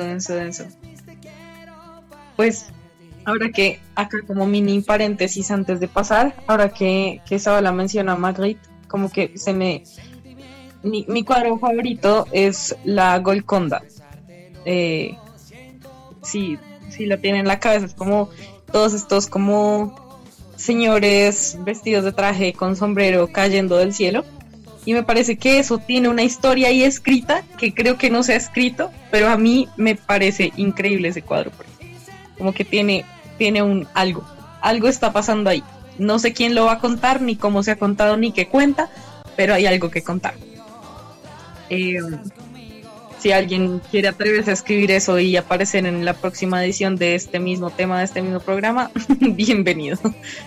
Speaker 6: Pues, ahora que acá como mini paréntesis antes de pasar, ahora que Zabala menciona a Magritte, como que mi cuadro favorito es la Golconda. Sí, la tienen en la cabeza, es como todos estos como señores vestidos de traje con sombrero cayendo del cielo. Y me parece que eso tiene una historia ahí escrita que creo que no se ha escrito, pero a mí me parece increíble ese cuadro. Como que tiene algo está pasando ahí. No sé quién lo va a contar, ni cómo se ha contado, ni qué cuenta, pero hay algo que contar. Si alguien quiere atreverse a escribir eso y aparecer en la próxima edición de este mismo tema, de este mismo programa, bienvenido.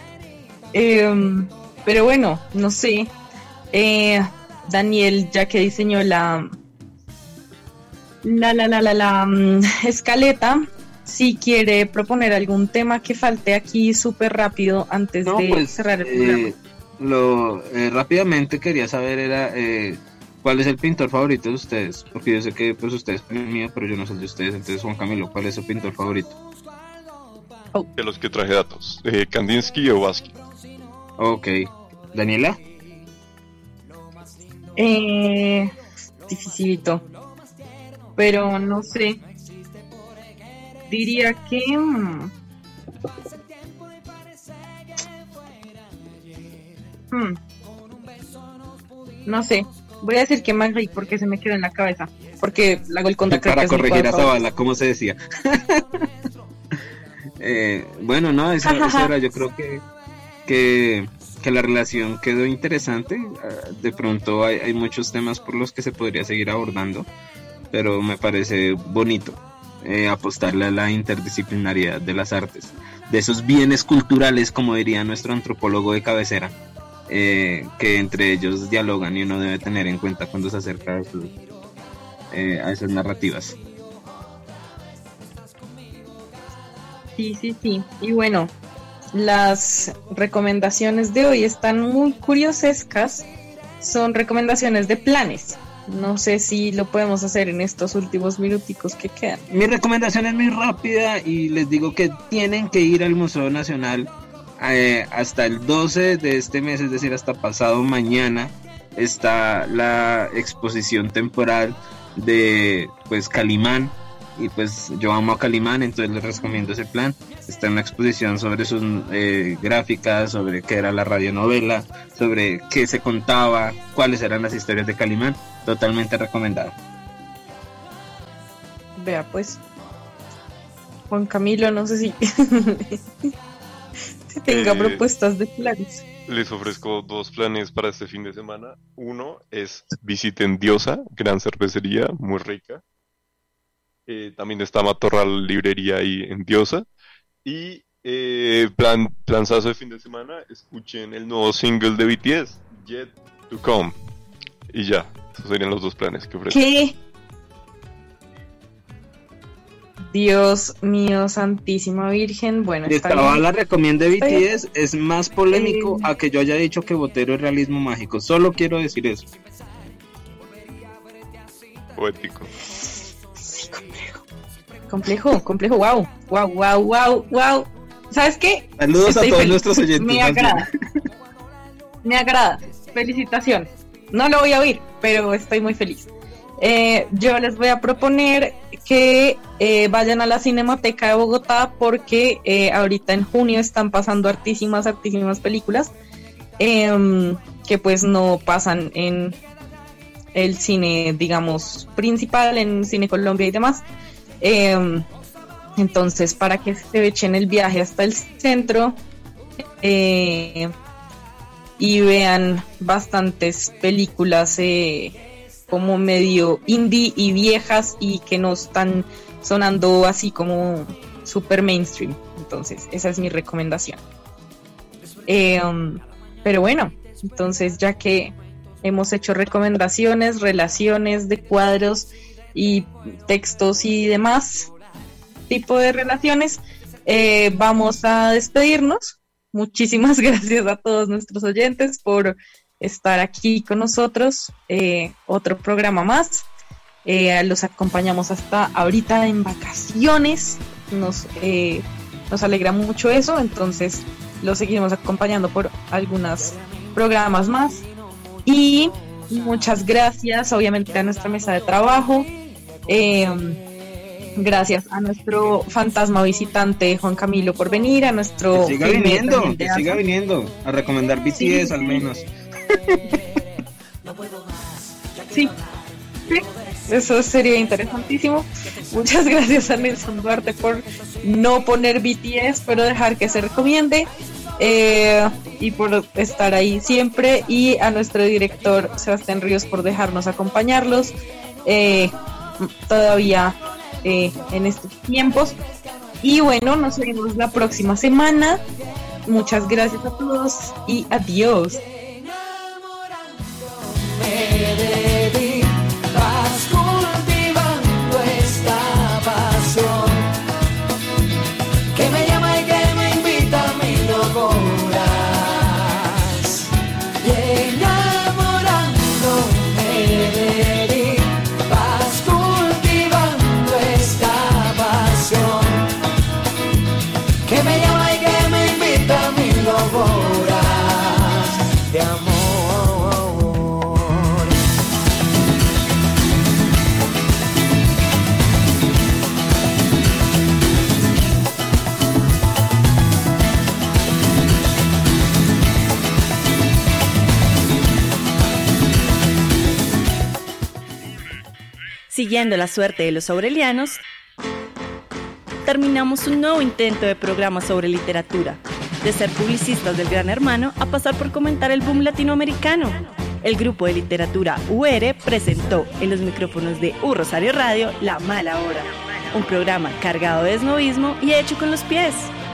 Speaker 6: Pero bueno, no sé. Daniel, ya que diseñó la escaleta, si quiere proponer algún tema que falte aquí súper rápido antes de cerrar el programa.
Speaker 3: Rápidamente quería saber ¿cuál es el pintor favorito de ustedes? Porque yo sé que pues ustedes son el mío, pero yo no soy el de ustedes. Entonces, Juan Camilo, ¿cuál es su pintor favorito?
Speaker 4: De los que traje datos, Kandinsky o Basquiat.
Speaker 3: Ok, ¿Daniela?
Speaker 6: Dificilito, pero no sé, diría que no sé, voy a decir que Magritte porque se me queda en la cabeza, porque la Golconda creo
Speaker 3: para
Speaker 6: que es
Speaker 3: corregir a Zabala, ¿cómo se decía? Bueno, no, eso era, yo creo que la relación quedó interesante. De pronto hay muchos temas por los que se podría seguir abordando, pero me parece bonito apostarle a la interdisciplinariedad de las artes, de esos bienes culturales, como diría nuestro antropólogo de cabecera, que entre ellos dialogan y uno debe tener en cuenta cuando se acerca a esas narrativas.
Speaker 6: Sí, y bueno, las recomendaciones de hoy están muy curiosescas. Son recomendaciones de planes. No sé si lo podemos hacer en estos últimos minuticos que quedan.
Speaker 3: Mi recomendación es muy rápida y les digo que tienen que ir al Museo Nacional hasta el 12 de este mes, es decir, hasta pasado mañana. Está la exposición temporal de pues Calimán, y pues yo amo a Calimán, entonces les recomiendo ese plan. Está en una exposición sobre sus gráficas, sobre qué era la radionovela, sobre qué se contaba, cuáles eran las historias de Calimán. Totalmente recomendado.
Speaker 6: Vea pues, Juan Camilo, no sé si, si tenga propuestas de planes.
Speaker 4: Les ofrezco 2 planes para este fin de semana. Uno es visiten Diosa, gran cervecería, muy rica. También está Matorral Librería ahí en Diosa. Y planzazo de fin de semana, escuchen el nuevo single de BTS, Yet to Come. Y ya, esos serían los 2 planes que ofrezco.
Speaker 6: ¿Qué? Dios mío, Santísima Virgen. Bueno,
Speaker 3: está bien. La recomiendo de BTS es más polémico a que yo haya dicho que Botero es realismo mágico. Solo quiero decir eso.
Speaker 4: Poético.
Speaker 6: Sí, complejo. Wow. ¿Sabes qué?
Speaker 3: Saludos a todos nuestros oyentes.
Speaker 6: Me agrada. Felicitaciones. No lo voy a oír, pero estoy muy feliz. Yo les voy a proponer que vayan a la Cinemateca de Bogotá, porque ahorita en junio están pasando hartísimas películas que pues no pasan en el cine, digamos, principal, en Cine Colombia y demás. Entonces, para que se echen el viaje hasta el centro y vean bastantes películas como medio indie y viejas y que no están sonando así como super mainstream. Entonces, esa es mi recomendación. Pero bueno, entonces ya que hemos hecho recomendaciones, relaciones de cuadros y textos y demás tipo de relaciones, vamos a despedirnos. Muchísimas gracias a todos nuestros oyentes por estar aquí con nosotros. Otro programa más. Los acompañamos hasta ahorita en vacaciones. Nos alegra mucho eso. Entonces los seguiremos acompañando por algunos programas más. Y muchas gracias obviamente a nuestra mesa de trabajo. Gracias a nuestro fantasma visitante Juan Camilo por venir, a nuestro...
Speaker 3: Que siga viniendo a recomendar BTS al menos.
Speaker 6: Sí, eso sería interesantísimo. Muchas gracias a Nelson Duarte por no poner BTS, pero dejar que se recomiende, y por estar ahí siempre, y a nuestro director Sebastián Ríos por dejarnos acompañarlos todavía en estos tiempos. Y bueno, nos vemos la próxima semana. Muchas gracias a todos y adiós.
Speaker 2: Vas cultivando esta pasión que me llama y que me invita a mi locura, y enamorándome de ti. Vas cultivando esta pasión que me llama y que me invita a mi locura de amor.
Speaker 1: Siguiendo la suerte de los aurelianos, terminamos un nuevo intento de programa sobre literatura, de ser publicistas del Gran Hermano a pasar por comentar el boom latinoamericano. El grupo de literatura UR presentó en los micrófonos de U Rosario Radio La Mala Hora, un programa cargado de esnovismo y hecho con los pies.